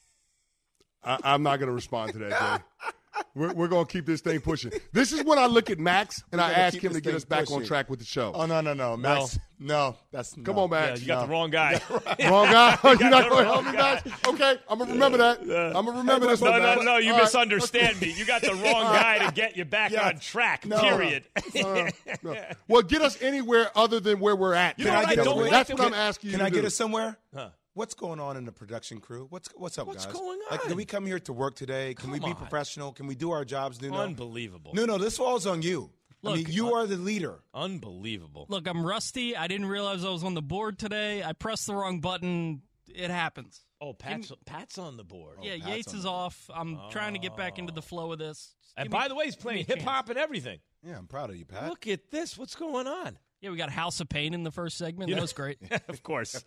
[SPEAKER 4] I, I'm not going to respond to that, Jay. We're, we're going to keep this thing pushing. This is when I look at Max and
[SPEAKER 3] We're
[SPEAKER 4] I
[SPEAKER 3] gonna
[SPEAKER 4] ask
[SPEAKER 3] keep
[SPEAKER 4] him to
[SPEAKER 3] this
[SPEAKER 4] get
[SPEAKER 3] thing
[SPEAKER 4] us back on
[SPEAKER 3] pushing.
[SPEAKER 4] track with the show.
[SPEAKER 3] Oh no no no, Max. No, that's
[SPEAKER 4] Come
[SPEAKER 3] no.
[SPEAKER 4] on,
[SPEAKER 2] Yeah,
[SPEAKER 4] Max.
[SPEAKER 2] you got the wrong guy.
[SPEAKER 4] Wrong guy? You're
[SPEAKER 2] got
[SPEAKER 4] not
[SPEAKER 2] the
[SPEAKER 4] going to
[SPEAKER 2] wrong
[SPEAKER 4] help me,
[SPEAKER 2] guy.
[SPEAKER 4] Max? Okay, I'm going to remember that. I'm going to remember this
[SPEAKER 2] No,
[SPEAKER 4] one,
[SPEAKER 2] no,
[SPEAKER 4] Max.
[SPEAKER 2] no, you
[SPEAKER 4] All right.
[SPEAKER 2] misunderstand me. You got the wrong guy to get you back
[SPEAKER 3] Yeah.
[SPEAKER 2] on track,
[SPEAKER 3] No.
[SPEAKER 2] period.
[SPEAKER 4] Uh, no. Well, get us anywhere other than where we're at.
[SPEAKER 2] You know what I
[SPEAKER 3] get
[SPEAKER 2] don't
[SPEAKER 3] us-
[SPEAKER 2] like
[SPEAKER 4] That's
[SPEAKER 2] that
[SPEAKER 4] what
[SPEAKER 2] we-
[SPEAKER 4] I'm asking you
[SPEAKER 3] Can
[SPEAKER 4] to
[SPEAKER 3] I
[SPEAKER 4] do.
[SPEAKER 3] get us somewhere?
[SPEAKER 2] Huh.
[SPEAKER 3] What's going on in the production crew? What's what's up,
[SPEAKER 2] What's
[SPEAKER 3] guys?
[SPEAKER 2] going
[SPEAKER 3] Like,
[SPEAKER 2] on?
[SPEAKER 3] did we come here to work today? Can we
[SPEAKER 2] Come
[SPEAKER 3] be
[SPEAKER 2] on.
[SPEAKER 3] professional? Can we do our jobs? Nuno?
[SPEAKER 2] Unbelievable.
[SPEAKER 3] No, no, this falls on you. I
[SPEAKER 6] Look,
[SPEAKER 3] mean, you
[SPEAKER 6] uh,
[SPEAKER 3] are the leader.
[SPEAKER 2] Unbelievable.
[SPEAKER 6] Look, I'm rusty. I didn't realize I was on the board today. I pressed the wrong button. It happens.
[SPEAKER 2] Oh, Pat's, Pat's on the board.
[SPEAKER 6] yeah,
[SPEAKER 3] Pat's
[SPEAKER 6] Yates
[SPEAKER 3] on
[SPEAKER 6] is
[SPEAKER 3] the board.
[SPEAKER 6] off. I'm trying to get back into the flow of this. Just
[SPEAKER 2] And
[SPEAKER 6] give me-
[SPEAKER 2] by the way, he's
[SPEAKER 6] give
[SPEAKER 2] playing
[SPEAKER 6] me a
[SPEAKER 2] hip hop
[SPEAKER 6] chance.
[SPEAKER 2] and everything.
[SPEAKER 3] Yeah, I'm proud of you, Pat.
[SPEAKER 2] Look at this. What's going on?
[SPEAKER 6] Yeah, we got House of Pain in the first segment. That was great.
[SPEAKER 2] Of course.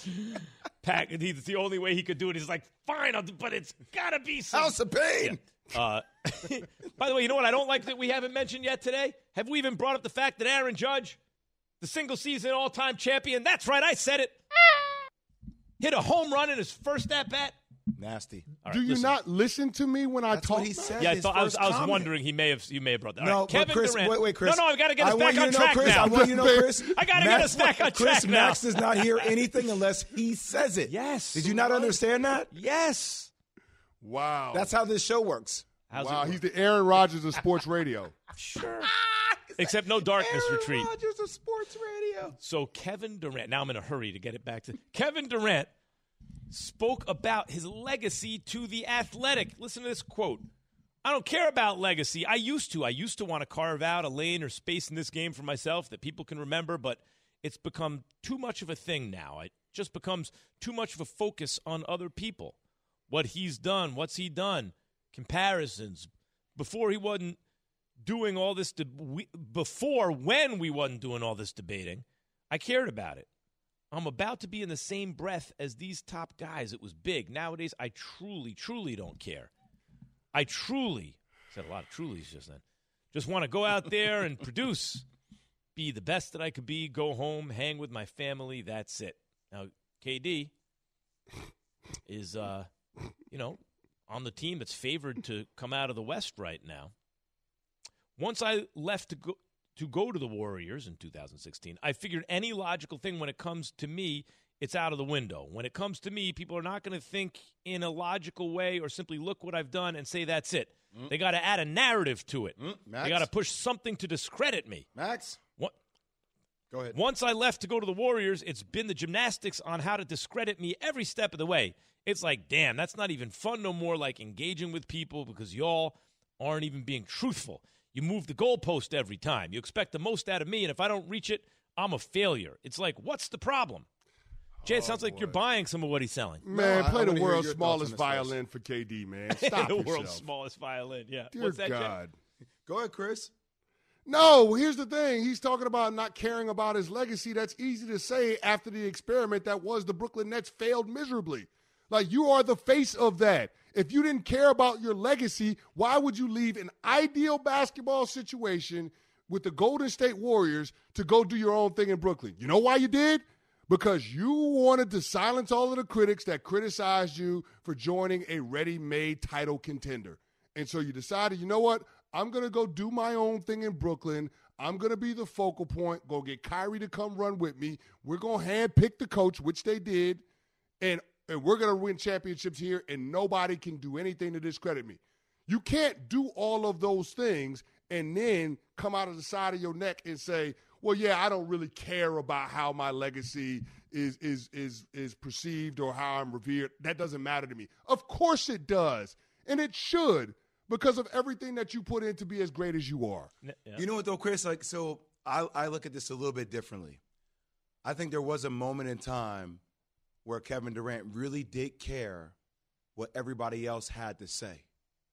[SPEAKER 2] Pat, he's the only way he could do it. He's like, fine, I'll do, but it's got to be some.
[SPEAKER 3] House of Pain.
[SPEAKER 2] Uh, by the way, you know what I don't like that we haven't mentioned yet today? Have we even brought up the fact that Aaron Judge, the single season all-time champion, that's right, I said it, hit a home run in his first at-bat?
[SPEAKER 3] Nasty.
[SPEAKER 2] All right,
[SPEAKER 4] Do you
[SPEAKER 2] listen.
[SPEAKER 4] not listen to me when I
[SPEAKER 3] That's
[SPEAKER 4] talk?
[SPEAKER 3] what he said.
[SPEAKER 2] Yeah, I
[SPEAKER 3] his
[SPEAKER 2] thought I was,
[SPEAKER 3] first
[SPEAKER 2] I was
[SPEAKER 3] comment.
[SPEAKER 2] wondering he may have you may have brought that. All
[SPEAKER 3] No,
[SPEAKER 2] right, Kevin
[SPEAKER 3] but Chris,
[SPEAKER 2] Durant.
[SPEAKER 3] wait, wait, Chris.
[SPEAKER 2] No, no, I've got to get us
[SPEAKER 3] I
[SPEAKER 2] back
[SPEAKER 3] want you
[SPEAKER 2] on
[SPEAKER 3] to know,
[SPEAKER 2] track
[SPEAKER 3] Chris,
[SPEAKER 2] now.
[SPEAKER 3] I want you to know, Chris.
[SPEAKER 2] I gotta get
[SPEAKER 3] Max-
[SPEAKER 2] us back on
[SPEAKER 3] Chris,
[SPEAKER 2] track now.
[SPEAKER 3] Max does not hear anything unless he says it.
[SPEAKER 2] Yes.
[SPEAKER 3] Did you not understand that?
[SPEAKER 2] Yes.
[SPEAKER 4] Wow.
[SPEAKER 3] That's how this show works.
[SPEAKER 2] How's
[SPEAKER 4] wow.
[SPEAKER 2] it
[SPEAKER 4] He's the Aaron Rodgers of sports radio.
[SPEAKER 2] Sure. Except no darkness
[SPEAKER 3] Aaron
[SPEAKER 2] retreat.
[SPEAKER 3] Rodgers of sports radio.
[SPEAKER 2] So Kevin Durant, now I'm in a hurry to get it back to Kevin Durant spoke about his legacy to The Athletic. Listen to this quote. I don't care about legacy. I used to. I used to want to carve out a lane or space in this game for myself that people can remember, but it's become too much of a thing now. It just becomes too much of a focus on other people. What he's done, what's he done, comparisons. Before he wasn't doing all this, de- we, before when we wasn't doing all this debating, I cared about it. I'm about to be in the same breath as these top guys. It was big. Nowadays, I truly, truly don't care. I truly, said a lot of trulies just then, just want to go out there and produce, be the best that I could be, go home, hang with my family. That's it. Now, K D is, uh, you know, on the team that's favored to come out of the West right now. Once I left to go to go to the Warriors in two thousand sixteen, I figured any logical thing when it comes to me, it's out of the window. When it comes to me, people are not going to think in a logical way or simply look what I've done and say that's it. Mm. They got to add a narrative to it.
[SPEAKER 3] Mm, Max?
[SPEAKER 2] They got to push something to discredit me.
[SPEAKER 3] Max?
[SPEAKER 2] What?
[SPEAKER 3] Go ahead.
[SPEAKER 2] Once I left to go to the Warriors, it's been the gymnastics on how to discredit me every step of the way. It's like, damn, that's not even fun no more, like engaging with people because y'all aren't even being truthful. You move the goalpost every time. You expect the most out of me, and if I don't reach it, I'm a failure. It's like, what's the problem? Jay, it sounds
[SPEAKER 3] Oh,
[SPEAKER 2] like
[SPEAKER 3] boy.
[SPEAKER 2] you're buying some of what he's selling.
[SPEAKER 4] Man,
[SPEAKER 3] No, I-
[SPEAKER 4] play
[SPEAKER 3] I
[SPEAKER 4] the
[SPEAKER 3] wanna hear
[SPEAKER 4] world's
[SPEAKER 3] your thoughts
[SPEAKER 4] smallest
[SPEAKER 3] on this
[SPEAKER 4] violin for K D, man. Stop
[SPEAKER 2] the
[SPEAKER 4] yourself.
[SPEAKER 2] world's smallest violin. Yeah.
[SPEAKER 4] Dear
[SPEAKER 2] What's that, Jay?
[SPEAKER 4] God.
[SPEAKER 3] Go ahead, Chris.
[SPEAKER 4] No, here's the thing. He's talking about not caring about his legacy. That's easy to say after the experiment that was the Brooklyn Nets failed miserably. Like, you are the face of that. If you didn't care about your legacy, why would you leave an ideal basketball situation with the Golden State Warriors to go do your own thing in Brooklyn? You know why you did? because you wanted to silence all of the critics that criticized you for joining a ready-made title contender. And so you decided, you know what? I'm going to go do my own thing in Brooklyn. I'm going to be the focal point, go get Kyrie to come run with me. We're going to handpick the coach, which they did, and, and we're going to win championships here, and nobody can do anything to discredit me. You can't do all of those things and then come out of the side of your neck and say, well, yeah, I don't really care about how my legacy is is is is perceived or how I'm revered. That doesn't matter to me. Of course it does, and it should, because of everything that you put in to be as great as you are.
[SPEAKER 3] Yeah. You know what, though, Chris? Like, so I, I look at this a little bit differently. I think there was a moment in time where Kevin Durant really did care what everybody else had to say.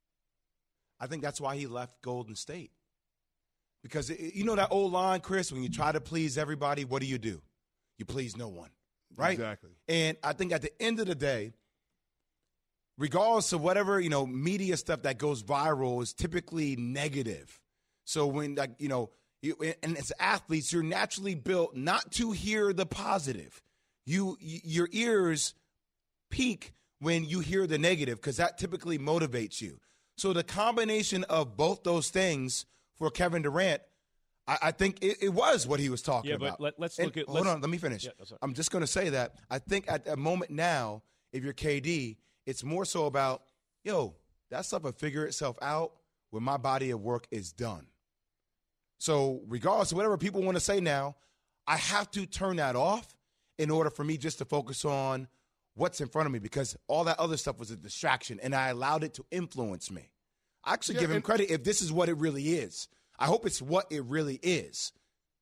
[SPEAKER 3] I think that's why he left Golden State. Because, it, you know that old line, Chris, when you try to please everybody, what do you do? You please no one, right?
[SPEAKER 4] Exactly.
[SPEAKER 3] And I think at the end of the day, regardless of whatever, you know, media stuff that goes viral is typically negative. So when, like, you know, you, and as athletes, you're naturally built not to hear the positive. You, your ears peak when you hear the negative because that typically motivates you. So the combination of both those things for Kevin Durant, I, I think it, it was what he was talking
[SPEAKER 2] yeah,
[SPEAKER 3] about.
[SPEAKER 2] But let, let's
[SPEAKER 3] and
[SPEAKER 2] look at.
[SPEAKER 3] Hold
[SPEAKER 2] let's,
[SPEAKER 3] on, let me finish.
[SPEAKER 2] Yeah,
[SPEAKER 3] I'm just going to say that I think at the moment now, if you're K D, it's more so about, yo, that stuff will figure itself out when my body of work is done. So regardless of whatever people want to say now, I have to turn that off in order for me just to focus on what's in front of me because all that other stuff was a distraction, and I allowed it to influence me. I actually
[SPEAKER 4] yeah,
[SPEAKER 3] give him
[SPEAKER 4] and,
[SPEAKER 3] credit if this is what it really is. I hope it's what it really is.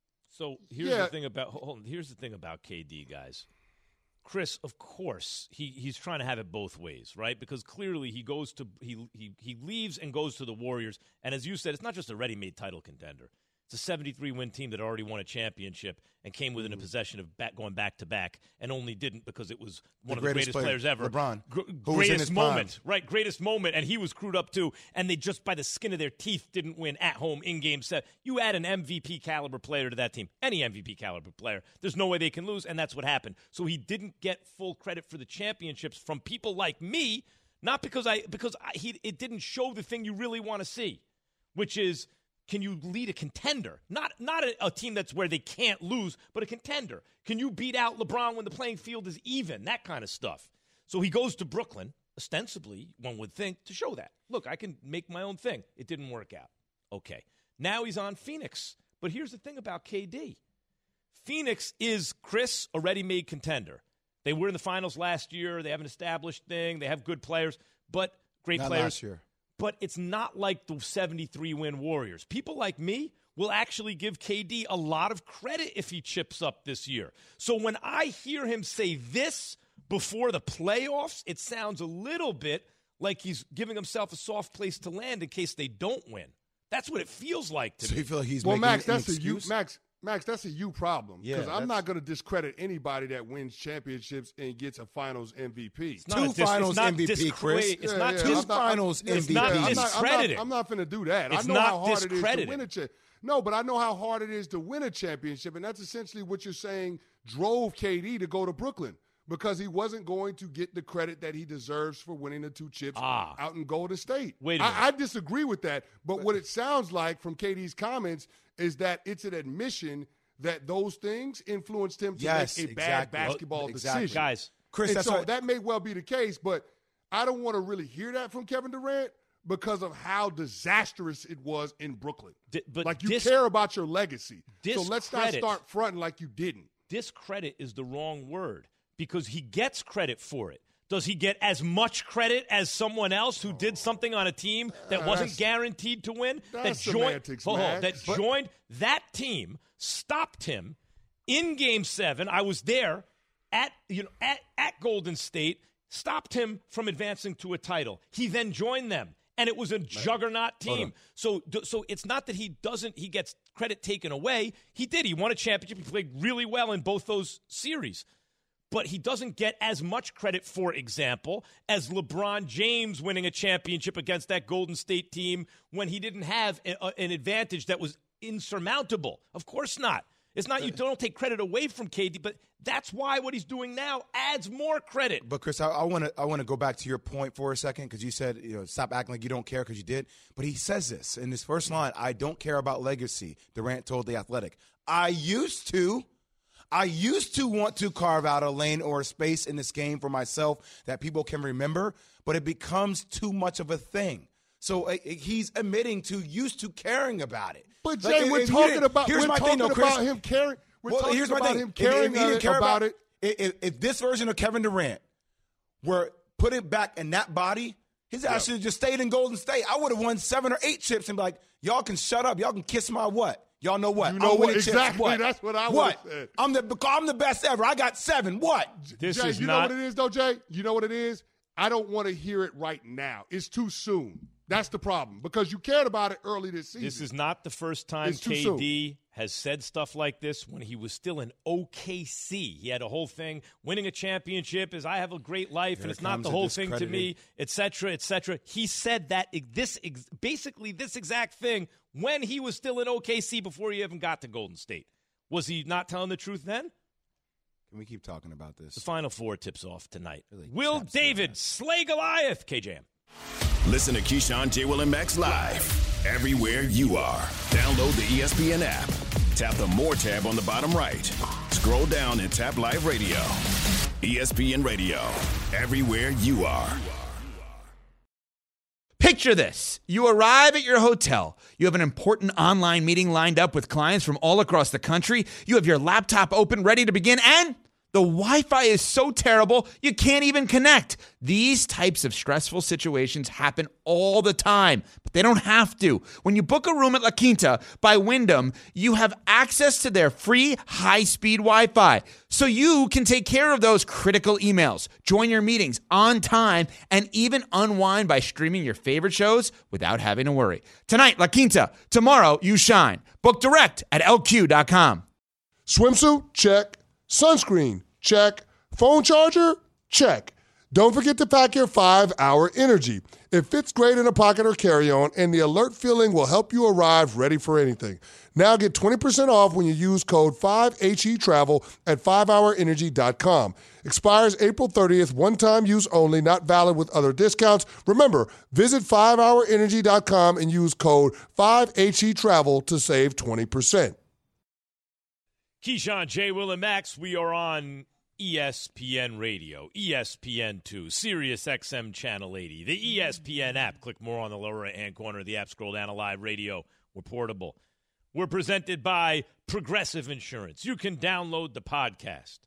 [SPEAKER 2] So here's
[SPEAKER 4] yeah.
[SPEAKER 2] the thing about hold on, here's the thing about K D, guys. Chris, of course, he, he's trying to have it both ways, right? Because clearly he goes to he he he leaves and goes to the Warriors, and as you said, it's not just a ready-made title contender. It's a seventy-three win team that already won a championship and came within
[SPEAKER 3] mm-hmm.
[SPEAKER 2] a possession of back, going back to back, and only didn't because it was one
[SPEAKER 3] the
[SPEAKER 2] of the greatest
[SPEAKER 3] player,
[SPEAKER 2] players ever.
[SPEAKER 3] LeBron,
[SPEAKER 2] Gr-
[SPEAKER 3] who was in
[SPEAKER 2] greatest
[SPEAKER 3] his
[SPEAKER 2] moment,
[SPEAKER 3] prime.
[SPEAKER 2] right? Greatest moment, and he was screwed up too. And they just by the skin of their teeth didn't win at home in Game Seven. You add an M V P caliber player to that team, any M V P caliber player, there's no way they can lose, and that's what happened. So he didn't get full credit for the championships from people like me, not because I because I, he it didn't show the thing you really want to see, which is. Can you lead a contender? Not not a, a team that's where they can't lose, but a contender. Can you beat out LeBron when the playing field is even? That kind of stuff. So he goes to Brooklyn, ostensibly, one would think, to show that. Look, I can make my own thing. It didn't work out. Okay. Now he's on Phoenix. But here's the thing about K D. Phoenix is, Chris, a ready-made contender. They were in the finals last year. They have an established thing. They have good players, but great
[SPEAKER 3] Not
[SPEAKER 2] players.
[SPEAKER 3] last year.
[SPEAKER 2] But it's not like the seventy-three win Warriors. People like me will actually give K D a lot of credit if he chips up this year. So when I hear him say this before the playoffs, it sounds a little bit like he's giving himself a soft place to land in case they don't win. That's what it feels like to
[SPEAKER 3] so
[SPEAKER 2] me.
[SPEAKER 3] you feel like he's
[SPEAKER 4] well,
[SPEAKER 3] making
[SPEAKER 4] Max,
[SPEAKER 3] an
[SPEAKER 4] that's
[SPEAKER 3] excuse?
[SPEAKER 4] a you, Max. Max, that's a you problem.
[SPEAKER 3] Yeah,
[SPEAKER 4] Because I'm
[SPEAKER 3] that's-
[SPEAKER 4] not going to discredit anybody that wins championships and gets a finals M V P.
[SPEAKER 2] It's not
[SPEAKER 3] Two
[SPEAKER 2] a dis-
[SPEAKER 3] finals
[SPEAKER 2] it's not
[SPEAKER 3] M V P,
[SPEAKER 2] discre-
[SPEAKER 3] Chris.
[SPEAKER 2] It's
[SPEAKER 4] Yeah,
[SPEAKER 2] not
[SPEAKER 4] yeah,
[SPEAKER 2] two
[SPEAKER 3] Two
[SPEAKER 4] I'm not-
[SPEAKER 3] finals
[SPEAKER 2] it's
[SPEAKER 3] M V Ps.
[SPEAKER 2] not
[SPEAKER 4] I'm not, I'm
[SPEAKER 2] discredited.
[SPEAKER 4] not, I'm not going to do that.
[SPEAKER 2] It's
[SPEAKER 4] I know
[SPEAKER 2] not
[SPEAKER 4] how hard it is to
[SPEAKER 2] discredited.
[SPEAKER 4] win a championship. No, but I know how hard it is to win a championship, and that's essentially what you're saying drove K D to go to Brooklyn because he wasn't going to get the credit that he deserves for winning the two chips
[SPEAKER 2] Ah.
[SPEAKER 4] out in Golden State.
[SPEAKER 2] Wait a minute.
[SPEAKER 4] I, I disagree with that, but what it sounds like from K D's comments is that it's an admission that those things influenced him to
[SPEAKER 3] Yes,
[SPEAKER 4] make a
[SPEAKER 3] exactly.
[SPEAKER 4] bad basketball
[SPEAKER 3] Well, exactly.
[SPEAKER 4] decision.
[SPEAKER 2] Guys,
[SPEAKER 3] Chris,
[SPEAKER 4] And
[SPEAKER 3] that's
[SPEAKER 4] so
[SPEAKER 3] what,
[SPEAKER 4] that may well be the case, but I don't want to really hear that from Kevin Durant because of how disastrous it was in Brooklyn.
[SPEAKER 2] Di- but
[SPEAKER 4] like you
[SPEAKER 2] dis-
[SPEAKER 4] care about your legacy. So let's not
[SPEAKER 2] discredit-
[SPEAKER 4] start fronting like you didn't.
[SPEAKER 2] discredit is the wrong word because he gets credit for it. Does he get as much credit as someone else who did something on a team that wasn't
[SPEAKER 4] That's-
[SPEAKER 2] guaranteed to win?
[SPEAKER 4] that's
[SPEAKER 2] that joined,
[SPEAKER 4] semantics,
[SPEAKER 2] hold on,
[SPEAKER 4] Max.
[SPEAKER 2] that
[SPEAKER 4] But-
[SPEAKER 2] joined that team, stopped him in Game Seven. I was there at you know at, at Golden State, stopped him from advancing to a title. He then joined them, and it was a juggernaut team. So, so it's not that he doesn't. He gets credit taken away. He did. He won a championship. He played really well in both those series. But he doesn't get as much credit, for example, as LeBron James winning a championship against that Golden State team when he didn't have a, a, an advantage that was insurmountable. Of course not. It's not you don't take credit away from K D, but that's why what he's doing now adds more credit.
[SPEAKER 3] But Chris, I want to I want to go back to your point for a second because you said, you know, stop acting like you don't care because you did. But he says this in this first line: "I don't care about legacy." Durant told The Athletic. I used to. I used to want to carve out a lane or a space in this game for myself that people can remember, but it becomes too much of a thing. So uh, he's admitting to used to caring about it.
[SPEAKER 4] But Jay, like, we're talking about
[SPEAKER 3] here's
[SPEAKER 4] we're
[SPEAKER 3] my
[SPEAKER 4] talking
[SPEAKER 3] thing, though, Chris.
[SPEAKER 4] about him caring. We're
[SPEAKER 3] well,
[SPEAKER 4] talking
[SPEAKER 3] here's my
[SPEAKER 4] about
[SPEAKER 3] thing.
[SPEAKER 4] him caring
[SPEAKER 3] if, if he didn't care
[SPEAKER 4] about,
[SPEAKER 3] about
[SPEAKER 4] it.
[SPEAKER 3] If, if this version of Kevin Durant were put it back in that body, his ass should have just stayed in Golden State. I would have won seven or eight chips and be like, y'all can shut up. Y'all can kiss my what? Y'all know what?
[SPEAKER 4] You know
[SPEAKER 3] I'm
[SPEAKER 4] what?
[SPEAKER 3] winning
[SPEAKER 4] Exactly.
[SPEAKER 3] Chips. What?
[SPEAKER 4] That's what I would
[SPEAKER 3] what?
[SPEAKER 4] have said.
[SPEAKER 3] I'm the I'm the best ever. I got seven. What?
[SPEAKER 2] This
[SPEAKER 4] Jay,
[SPEAKER 2] is
[SPEAKER 4] you
[SPEAKER 2] not.
[SPEAKER 4] know what it is, though, Jay? You know what it is? I don't want to hear it right now. It's too soon. That's the problem because you cared about it early this season.
[SPEAKER 2] This is not the first time
[SPEAKER 4] It's too
[SPEAKER 2] K D
[SPEAKER 4] soon.
[SPEAKER 2] has said stuff like this when he was still in O K C. He had a whole thing, winning a championship is I have a great life,
[SPEAKER 3] Here
[SPEAKER 2] and it's
[SPEAKER 3] it
[SPEAKER 2] not
[SPEAKER 3] comes
[SPEAKER 2] the
[SPEAKER 3] to
[SPEAKER 2] whole thing to me,
[SPEAKER 3] discrediting.
[SPEAKER 2] et cetera, et cetera. He said that this basically this exact thing when he was still in O K C before he even got to Golden State. Was he not telling the truth then?
[SPEAKER 3] Can we keep talking about this?
[SPEAKER 2] The Final Four tips off tonight.
[SPEAKER 3] Really
[SPEAKER 2] Will
[SPEAKER 3] chaps
[SPEAKER 2] David
[SPEAKER 3] on
[SPEAKER 2] slay Goliath? K J M.
[SPEAKER 1] Listen to Keyshawn, J. Will, and Max live everywhere you are. Download the E S P N app. Tap the More tab on the bottom right. Scroll down and tap Live Radio. E S P N Radio. Everywhere you are.
[SPEAKER 9] Picture this. You arrive at your hotel. You have an important online meeting lined up with clients from all across the country. You have your laptop open, ready to begin, and the Wi-Fi is so terrible, you can't even connect. These types of stressful situations happen all the time, but they don't have to. When you book a room at La Quinta by Wyndham, you have access to their free high-speed Wi-Fi, so you can take care of those critical emails, join your meetings on time, and even unwind by streaming your favorite shows without having to worry. Tonight, La Quinta. Tomorrow, you shine. Book direct at L Q dot com.
[SPEAKER 4] Swimsuit? Check. Sunscreen? Check. Phone charger? Check. Don't forget to pack your five hour Energy. It fits great in a pocket or carry-on, and the alert feeling will help you arrive ready for anything. Now get twenty percent off when you use code five H E Travel at five hour energy dot com. Expires April thirtieth, one-time use only, not valid with other discounts. Remember, visit five hour energy dot com and use code five H E Travel to save twenty percent.
[SPEAKER 2] Keyshawn, J. Will, and Max, we are on E S P N Radio, E S P N two, Sirius X M Channel eighty, the E S P N app. Click more on the lower right-hand corner of the app. Scroll down to Live Radio. We're portable. We're presented by Progressive Insurance. You can download the podcast.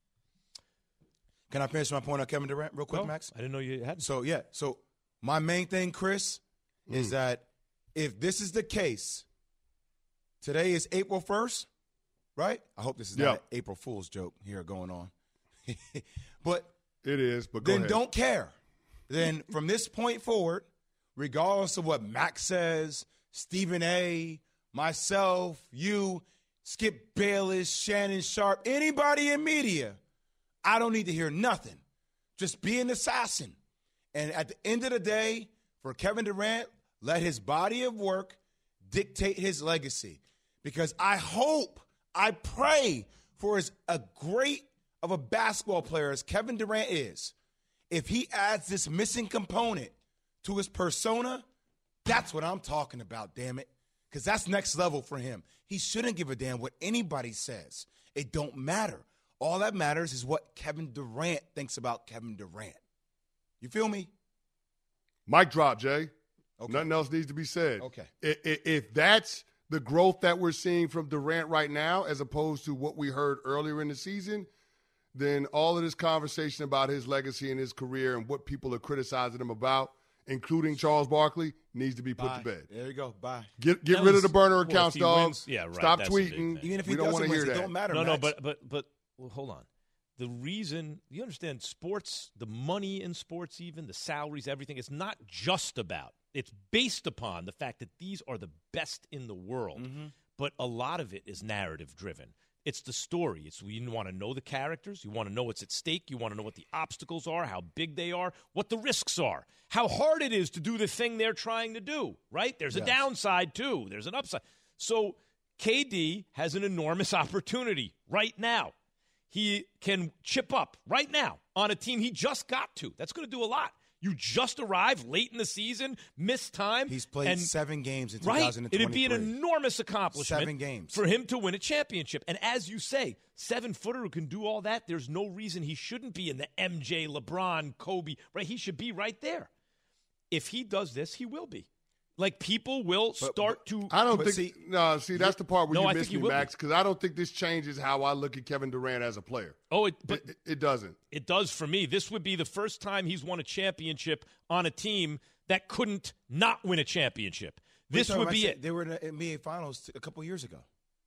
[SPEAKER 3] Can I finish my point on Kevin Durant real quick,
[SPEAKER 2] No,
[SPEAKER 3] Max?
[SPEAKER 2] I didn't know you had.
[SPEAKER 3] So, yeah. So, my main thing, Chris,
[SPEAKER 4] Mm.
[SPEAKER 3] is that if this is the case, today is April first, right? I hope this is
[SPEAKER 4] Yeah.
[SPEAKER 3] not an April Fool's joke here going on. But
[SPEAKER 4] It is, but go
[SPEAKER 3] then
[SPEAKER 4] ahead.
[SPEAKER 3] don't care. Then from this point forward, regardless of what Max says, Stephen A., myself, you, Skip Bayless, Shannon Sharp, anybody in media, I don't need to hear nothing. Just be an assassin. And at the end of the day, for Kevin Durant, let his body of work dictate his legacy. Because I hope, I pray for as a great of a basketball player as Kevin Durant is, if he adds this missing component to his persona, that's what I'm talking about, damn it. Because that's next level for him. He shouldn't give a damn what anybody says. It don't matter. All that matters is what Kevin Durant thinks about Kevin Durant. You feel me?
[SPEAKER 4] Mic drop, Jay.
[SPEAKER 3] Okay.
[SPEAKER 4] Nothing else needs to be said.
[SPEAKER 3] Okay.
[SPEAKER 4] If, if, if that's the growth that we're seeing from Durant right now, as opposed to what we heard earlier in the season, then all of this conversation about his legacy and his career and what people are criticizing him about, including Charles Barkley, needs to be put
[SPEAKER 3] Bye.
[SPEAKER 4] to bed.
[SPEAKER 3] There you go. Bye.
[SPEAKER 4] Get get
[SPEAKER 2] That
[SPEAKER 4] rid
[SPEAKER 2] was-
[SPEAKER 4] of the burner
[SPEAKER 2] well,
[SPEAKER 4] accounts,
[SPEAKER 2] if he
[SPEAKER 4] dog.
[SPEAKER 2] wins- yeah, right,
[SPEAKER 4] Stop
[SPEAKER 2] that's a big
[SPEAKER 4] tweeting.
[SPEAKER 2] thing.
[SPEAKER 3] Even if he
[SPEAKER 4] we don't
[SPEAKER 3] doesn't
[SPEAKER 4] want to
[SPEAKER 3] win,
[SPEAKER 4] hear
[SPEAKER 3] it
[SPEAKER 4] that.
[SPEAKER 3] don't matter,
[SPEAKER 2] No, no,
[SPEAKER 3] Max.
[SPEAKER 2] but but but well, hold on. The reason you understand sports, the money in sports, even the salaries, everything, it's not just about. It's based upon the fact that these are the best in the world.
[SPEAKER 3] Mm-hmm.
[SPEAKER 2] But a lot of it is narrative driven. It's the story. It's you want to know the characters. You want to know what's at stake. You want to know what the obstacles are, how big they are, what the risks are, how hard it is to do the thing they're trying to do, right? There's
[SPEAKER 3] Yes.
[SPEAKER 2] a downside, too. There's an upside. So K D has an enormous opportunity right now. He can chip up right now on a team he just got to. That's going to do a lot. You just arrived late in the season, missed time.
[SPEAKER 3] He's played
[SPEAKER 2] and,
[SPEAKER 3] seven games in
[SPEAKER 2] right,
[SPEAKER 3] two thousand twenty-three.
[SPEAKER 2] It'd be an enormous accomplishment
[SPEAKER 3] Seven games.
[SPEAKER 2] for him to win a championship. And as you say, seven-footer who can do all that, there's no reason he shouldn't be in the M J, LeBron, Kobe. Right? He should be right there. If he does this, he will be. Like, people will
[SPEAKER 3] But-
[SPEAKER 2] start
[SPEAKER 3] but
[SPEAKER 2] to.
[SPEAKER 4] I don't
[SPEAKER 3] But
[SPEAKER 4] think.
[SPEAKER 3] see-
[SPEAKER 4] no, see, that's the part where
[SPEAKER 2] No,
[SPEAKER 4] you
[SPEAKER 2] I
[SPEAKER 4] miss
[SPEAKER 2] think he
[SPEAKER 4] me,
[SPEAKER 2] will
[SPEAKER 4] Max, because I don't think this changes how I look at Kevin Durant as a player.
[SPEAKER 2] Oh, it, but
[SPEAKER 4] It, it, it doesn't.
[SPEAKER 2] it does for me. This would be the first time he's won a championship on a team that couldn't not win a championship. This
[SPEAKER 3] What are you
[SPEAKER 2] would
[SPEAKER 3] talking
[SPEAKER 2] be
[SPEAKER 3] about?
[SPEAKER 2] it.
[SPEAKER 3] They were in the N B A Finals a couple years ago.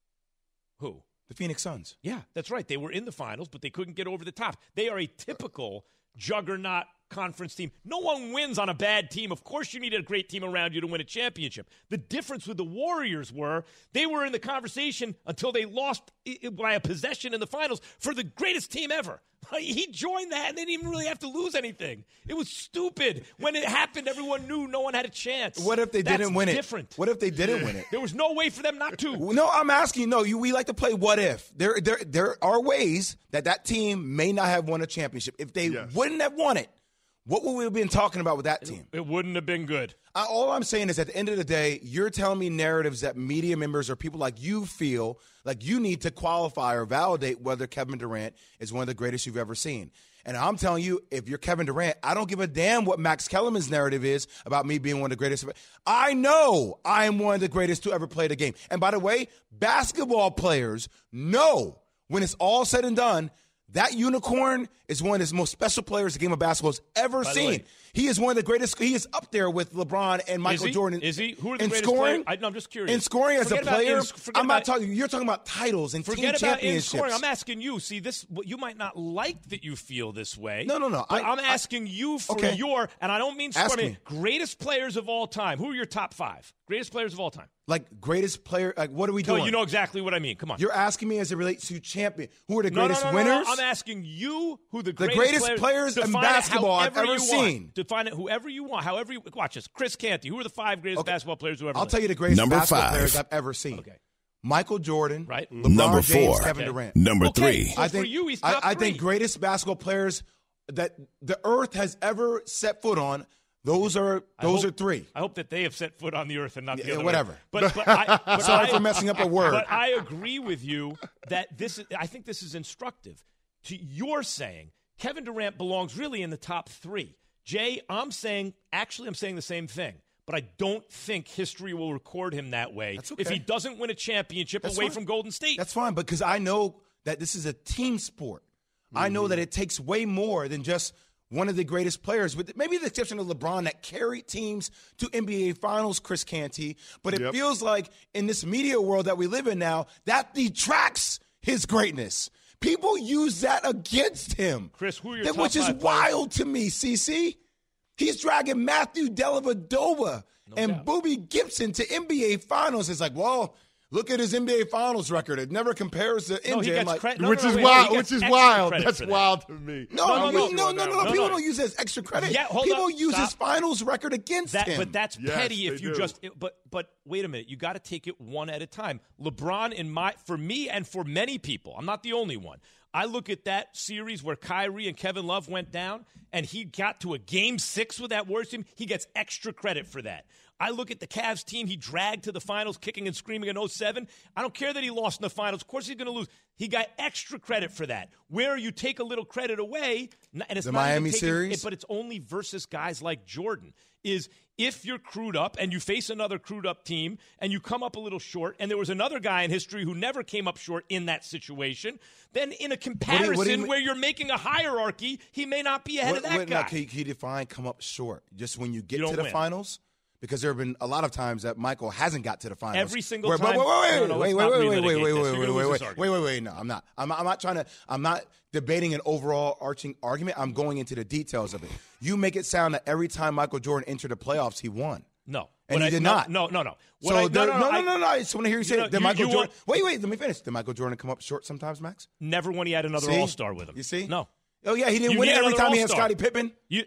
[SPEAKER 2] Who?
[SPEAKER 3] The Phoenix Suns.
[SPEAKER 2] Yeah, that's right. They were in the finals, but they couldn't get over the top. They are a typical juggernaut conference team. No one wins on a bad team. Of course, you need a great team around you to win a championship. The difference with the Warriors were they were in the conversation until they lost by a possession in the finals for the greatest team ever. He joined that, and they didn't even really have to lose anything. It was stupid. When it happened, everyone knew no one had a chance.
[SPEAKER 3] What if they
[SPEAKER 2] That's
[SPEAKER 3] didn't win it?
[SPEAKER 2] different.
[SPEAKER 3] What if they didn't win it?
[SPEAKER 2] There was no way for them not to.
[SPEAKER 3] No, I'm asking you. No, you, we like to play what if. There, there, there are ways that that team may not have won a championship. If they
[SPEAKER 4] Yes.
[SPEAKER 3] wouldn't have won it, what would we have been talking about with that team?
[SPEAKER 2] It wouldn't have been good.
[SPEAKER 3] I, all I'm saying is at the end of the day, you're telling me narratives that media members or people like you feel like you need to qualify or validate whether Kevin Durant is one of the greatest you've ever seen. And I'm telling you, if you're Kevin Durant, I don't give a damn what Max Kellerman's narrative is about me being one of the greatest. I know I am one of the greatest to ever play the game. And by the way, basketball players know when it's all said and done, that unicorn is one of the most special players the game of basketball has ever
[SPEAKER 2] By the
[SPEAKER 3] seen.
[SPEAKER 2] way-
[SPEAKER 3] He is one of the greatest. He is up there with LeBron and Michael
[SPEAKER 2] Is he?
[SPEAKER 3] Jordan.
[SPEAKER 2] Is he? Who are the
[SPEAKER 3] in
[SPEAKER 2] greatest
[SPEAKER 3] scoring?
[SPEAKER 2] players? I, no, I'm just curious.
[SPEAKER 3] In scoring as
[SPEAKER 2] Forget
[SPEAKER 3] a
[SPEAKER 2] about
[SPEAKER 3] player,
[SPEAKER 2] in- forget
[SPEAKER 3] I'm not
[SPEAKER 2] about-
[SPEAKER 3] talking. You're talking about titles and
[SPEAKER 2] Forget
[SPEAKER 3] team
[SPEAKER 2] about in
[SPEAKER 3] championships.
[SPEAKER 2] scoring. I'm asking you. See, this you might not like that you feel this way.
[SPEAKER 3] No, no, no.
[SPEAKER 2] But
[SPEAKER 3] I-
[SPEAKER 2] I'm asking you for
[SPEAKER 3] Okay.
[SPEAKER 2] your, and I don't mean
[SPEAKER 3] Ask
[SPEAKER 2] scoring.
[SPEAKER 3] me.
[SPEAKER 2] Greatest players of all time. Who are your top five? Greatest players of all time.
[SPEAKER 3] Like greatest player. Like what are we
[SPEAKER 2] No,
[SPEAKER 3] doing?
[SPEAKER 2] you know exactly what I mean. Come on.
[SPEAKER 3] You're asking me as it relates to champion. Who are the
[SPEAKER 2] no, no,
[SPEAKER 3] greatest
[SPEAKER 2] no, no, no.
[SPEAKER 3] winners?
[SPEAKER 2] I'm asking you who the
[SPEAKER 3] The
[SPEAKER 2] greatest,
[SPEAKER 3] greatest players in
[SPEAKER 2] define it
[SPEAKER 3] basketball I've
[SPEAKER 2] however
[SPEAKER 3] ever
[SPEAKER 2] you want.
[SPEAKER 3] seen.
[SPEAKER 2] Define it whoever you want. However you watch this. Chris Canty. Who are the five greatest
[SPEAKER 3] Okay.
[SPEAKER 2] basketball players who ever
[SPEAKER 3] I'll
[SPEAKER 2] lived?
[SPEAKER 3] tell you the greatest
[SPEAKER 1] Number
[SPEAKER 3] basketball
[SPEAKER 1] five.
[SPEAKER 3] players I've ever seen.
[SPEAKER 2] Okay.
[SPEAKER 3] Michael Jordan,
[SPEAKER 2] Right.
[SPEAKER 3] LeBron
[SPEAKER 1] Number
[SPEAKER 3] James,
[SPEAKER 1] four.
[SPEAKER 3] Kevin
[SPEAKER 2] Okay.
[SPEAKER 3] Durant.
[SPEAKER 1] Number
[SPEAKER 2] Okay.
[SPEAKER 1] three.
[SPEAKER 2] So
[SPEAKER 3] I
[SPEAKER 2] for
[SPEAKER 3] think
[SPEAKER 2] you, he's
[SPEAKER 3] I,
[SPEAKER 2] top
[SPEAKER 3] I think
[SPEAKER 2] three.
[SPEAKER 3] greatest basketball players that the earth has ever set foot on. Those are those
[SPEAKER 2] hope-
[SPEAKER 3] are three.
[SPEAKER 2] I hope that they have set foot on the earth and not the
[SPEAKER 3] Yeah,
[SPEAKER 2] other
[SPEAKER 3] whatever.
[SPEAKER 2] way. But, but I, but
[SPEAKER 3] Sorry
[SPEAKER 2] I,
[SPEAKER 3] for messing up a word.
[SPEAKER 2] But I agree with you that this is, I think this is instructive. To you're saying Kevin Durant belongs really in the top three. Jay, I'm saying, actually, I'm saying the same thing. But I don't think history will record him that way
[SPEAKER 3] That's okay.
[SPEAKER 2] if he doesn't win a championship
[SPEAKER 3] That's
[SPEAKER 2] away
[SPEAKER 3] fine.
[SPEAKER 2] from Golden State.
[SPEAKER 3] That's fine because I know that this is a team sport. I know that it takes way more than just one of the greatest players, with maybe the exception of LeBron that carried teams to N B A Finals, Chris Canty. But it
[SPEAKER 4] Yep.
[SPEAKER 3] feels like in this media world that we live in now, that detracts his greatness. People use that against him.
[SPEAKER 2] Chris, who are your
[SPEAKER 3] That-
[SPEAKER 2] top
[SPEAKER 3] Which is
[SPEAKER 2] five players?
[SPEAKER 3] wild to me, C C. He's dragging Matthew Dellavedova and
[SPEAKER 2] doubt.
[SPEAKER 3] Booby Gibson to N B A Finals. It's like, well, look at his N B A Finals record. It never compares to
[SPEAKER 2] No,
[SPEAKER 3] M J.
[SPEAKER 2] he
[SPEAKER 3] I'm
[SPEAKER 2] gets
[SPEAKER 3] like,
[SPEAKER 2] credit. No,
[SPEAKER 4] which
[SPEAKER 2] no,
[SPEAKER 4] is
[SPEAKER 2] no, wait,
[SPEAKER 4] wild.
[SPEAKER 2] he
[SPEAKER 4] Which
[SPEAKER 2] gets
[SPEAKER 4] is
[SPEAKER 2] extra
[SPEAKER 4] wild.
[SPEAKER 2] credit
[SPEAKER 4] That's
[SPEAKER 2] for that.
[SPEAKER 4] wild to me.
[SPEAKER 3] No,
[SPEAKER 2] No,
[SPEAKER 3] I
[SPEAKER 2] no,
[SPEAKER 3] mean, no, no, no, no.
[SPEAKER 2] No,
[SPEAKER 3] People
[SPEAKER 2] no.
[SPEAKER 3] don't use it as extra credit.
[SPEAKER 2] Yeah, hold
[SPEAKER 3] People
[SPEAKER 2] up.
[SPEAKER 3] use his
[SPEAKER 2] Stop.
[SPEAKER 3] finals record against
[SPEAKER 2] That,
[SPEAKER 3] him.
[SPEAKER 2] but that's
[SPEAKER 4] Yes,
[SPEAKER 2] petty if
[SPEAKER 4] they
[SPEAKER 2] you
[SPEAKER 4] do.
[SPEAKER 2] just. But but wait a minute, you got to take it one at a time. LeBron, in my for me and for many people, I'm not the only one. I look at that series where Kyrie and Kevin Love went down, and he got to a game six with that Warriors team. He gets extra credit for that. I look at the Cavs team he dragged to the finals, kicking and screaming in oh seven. I don't care that he lost in the finals. Of course he's going to lose. He got extra credit for that. Where you take a little credit away, and it's
[SPEAKER 3] The
[SPEAKER 2] not even
[SPEAKER 3] Miami
[SPEAKER 2] taking-
[SPEAKER 3] series?
[SPEAKER 2] but it's only versus guys like Jordan, is if you're crewed up and you face another crewed up team and you come up a little short, and there was another guy in history who never came up short in that situation, then in a comparison
[SPEAKER 3] what do you-
[SPEAKER 2] where you're making a hierarchy, he may not be ahead
[SPEAKER 3] what,
[SPEAKER 2] of that
[SPEAKER 3] what,
[SPEAKER 2] guy.
[SPEAKER 3] now, can, you, can you define come up short? Just when you get
[SPEAKER 2] You
[SPEAKER 3] to
[SPEAKER 2] don't
[SPEAKER 3] the
[SPEAKER 2] win.
[SPEAKER 3] finals? Because there have been a lot of times that Michael hasn't got to the finals.
[SPEAKER 2] Every single
[SPEAKER 3] Where-
[SPEAKER 2] time-
[SPEAKER 3] Wait, wait,
[SPEAKER 2] No, no,
[SPEAKER 3] wait,
[SPEAKER 2] let's
[SPEAKER 3] wait,
[SPEAKER 2] not
[SPEAKER 3] wait, wait, wait,
[SPEAKER 2] relitigate
[SPEAKER 3] wait,
[SPEAKER 2] this.
[SPEAKER 3] wait,
[SPEAKER 2] You're
[SPEAKER 3] wait,
[SPEAKER 2] gonna
[SPEAKER 3] wait,
[SPEAKER 2] lose
[SPEAKER 3] wait,
[SPEAKER 2] this
[SPEAKER 3] wait,
[SPEAKER 2] argument.
[SPEAKER 3] wait, wait. No, I'm not. I'm, I'm not trying to. I'm not debating an overall arching argument. I'm going into the details of it. You make it sound that every time Michael Jordan entered the playoffs, he won.
[SPEAKER 2] No.
[SPEAKER 3] And
[SPEAKER 2] What
[SPEAKER 3] he
[SPEAKER 2] I-
[SPEAKER 3] did
[SPEAKER 2] no,
[SPEAKER 3] not.
[SPEAKER 2] No, no, no. What
[SPEAKER 3] So
[SPEAKER 2] I,
[SPEAKER 3] there-
[SPEAKER 2] no, no, no,
[SPEAKER 3] no,
[SPEAKER 2] I-
[SPEAKER 3] no, no. I just want to hear you say
[SPEAKER 2] You know,
[SPEAKER 3] did
[SPEAKER 2] you-
[SPEAKER 3] Michael
[SPEAKER 2] you
[SPEAKER 3] Jordan.
[SPEAKER 2] want-
[SPEAKER 3] Wait, wait. Let me finish. Did Michael Jordan come up short sometimes, Max?
[SPEAKER 2] Never when he had another
[SPEAKER 3] See?
[SPEAKER 2] All-Star with him.
[SPEAKER 3] You see?
[SPEAKER 2] No.
[SPEAKER 3] Oh yeah, he didn't
[SPEAKER 2] You
[SPEAKER 3] win
[SPEAKER 2] need
[SPEAKER 3] it every
[SPEAKER 2] another
[SPEAKER 3] time he had
[SPEAKER 2] All-Star.
[SPEAKER 3] Scottie Pippen.
[SPEAKER 2] You,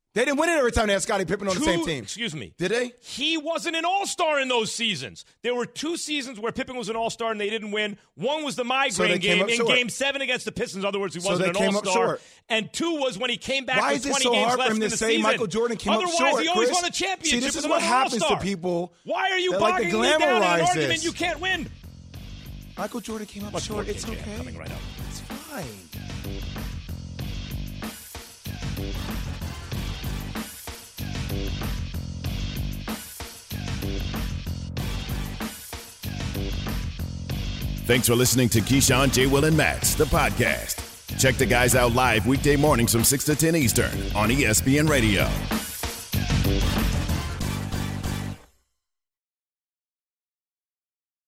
[SPEAKER 3] They didn't win it every time they had Scottie Pippen on
[SPEAKER 2] two,
[SPEAKER 3] the same team.
[SPEAKER 2] Excuse me.
[SPEAKER 3] Did they?
[SPEAKER 2] He wasn't an all-star in those seasons. There were two seasons where Pippen was an all-star and they didn't win. One was the migraine
[SPEAKER 3] So they came
[SPEAKER 2] game
[SPEAKER 3] up
[SPEAKER 2] in
[SPEAKER 3] short.
[SPEAKER 2] Game seven against the Pistons. In other words, he
[SPEAKER 3] So
[SPEAKER 2] wasn't
[SPEAKER 3] they
[SPEAKER 2] an
[SPEAKER 3] came up
[SPEAKER 2] all-star.
[SPEAKER 3] short.
[SPEAKER 2] And two was when he came back
[SPEAKER 3] Why
[SPEAKER 2] with
[SPEAKER 3] is it
[SPEAKER 2] twenty
[SPEAKER 3] so
[SPEAKER 2] games
[SPEAKER 3] hard
[SPEAKER 2] left
[SPEAKER 3] for him
[SPEAKER 2] in
[SPEAKER 3] to
[SPEAKER 2] the
[SPEAKER 3] say
[SPEAKER 2] season?
[SPEAKER 3] Michael Jordan came up
[SPEAKER 2] Otherwise,
[SPEAKER 3] short?
[SPEAKER 2] he always
[SPEAKER 3] Chris?
[SPEAKER 2] won a championship.
[SPEAKER 3] See, this is
[SPEAKER 2] with
[SPEAKER 3] what
[SPEAKER 2] an
[SPEAKER 3] happens
[SPEAKER 2] all-star.
[SPEAKER 3] to people.
[SPEAKER 2] Why are you
[SPEAKER 3] that like to
[SPEAKER 2] bogging me down in an
[SPEAKER 3] glamorize
[SPEAKER 2] argument
[SPEAKER 3] this.
[SPEAKER 2] you can't win?
[SPEAKER 3] Michael Jordan came up
[SPEAKER 2] Much
[SPEAKER 3] short.
[SPEAKER 2] more
[SPEAKER 3] It's
[SPEAKER 2] K J
[SPEAKER 3] okay.
[SPEAKER 2] coming right up.
[SPEAKER 3] It's fine.
[SPEAKER 1] Thanks for listening to Keyshawn, J. Will, and Max, the podcast. Check the guys out live weekday mornings from six to ten Eastern on E S P N Radio.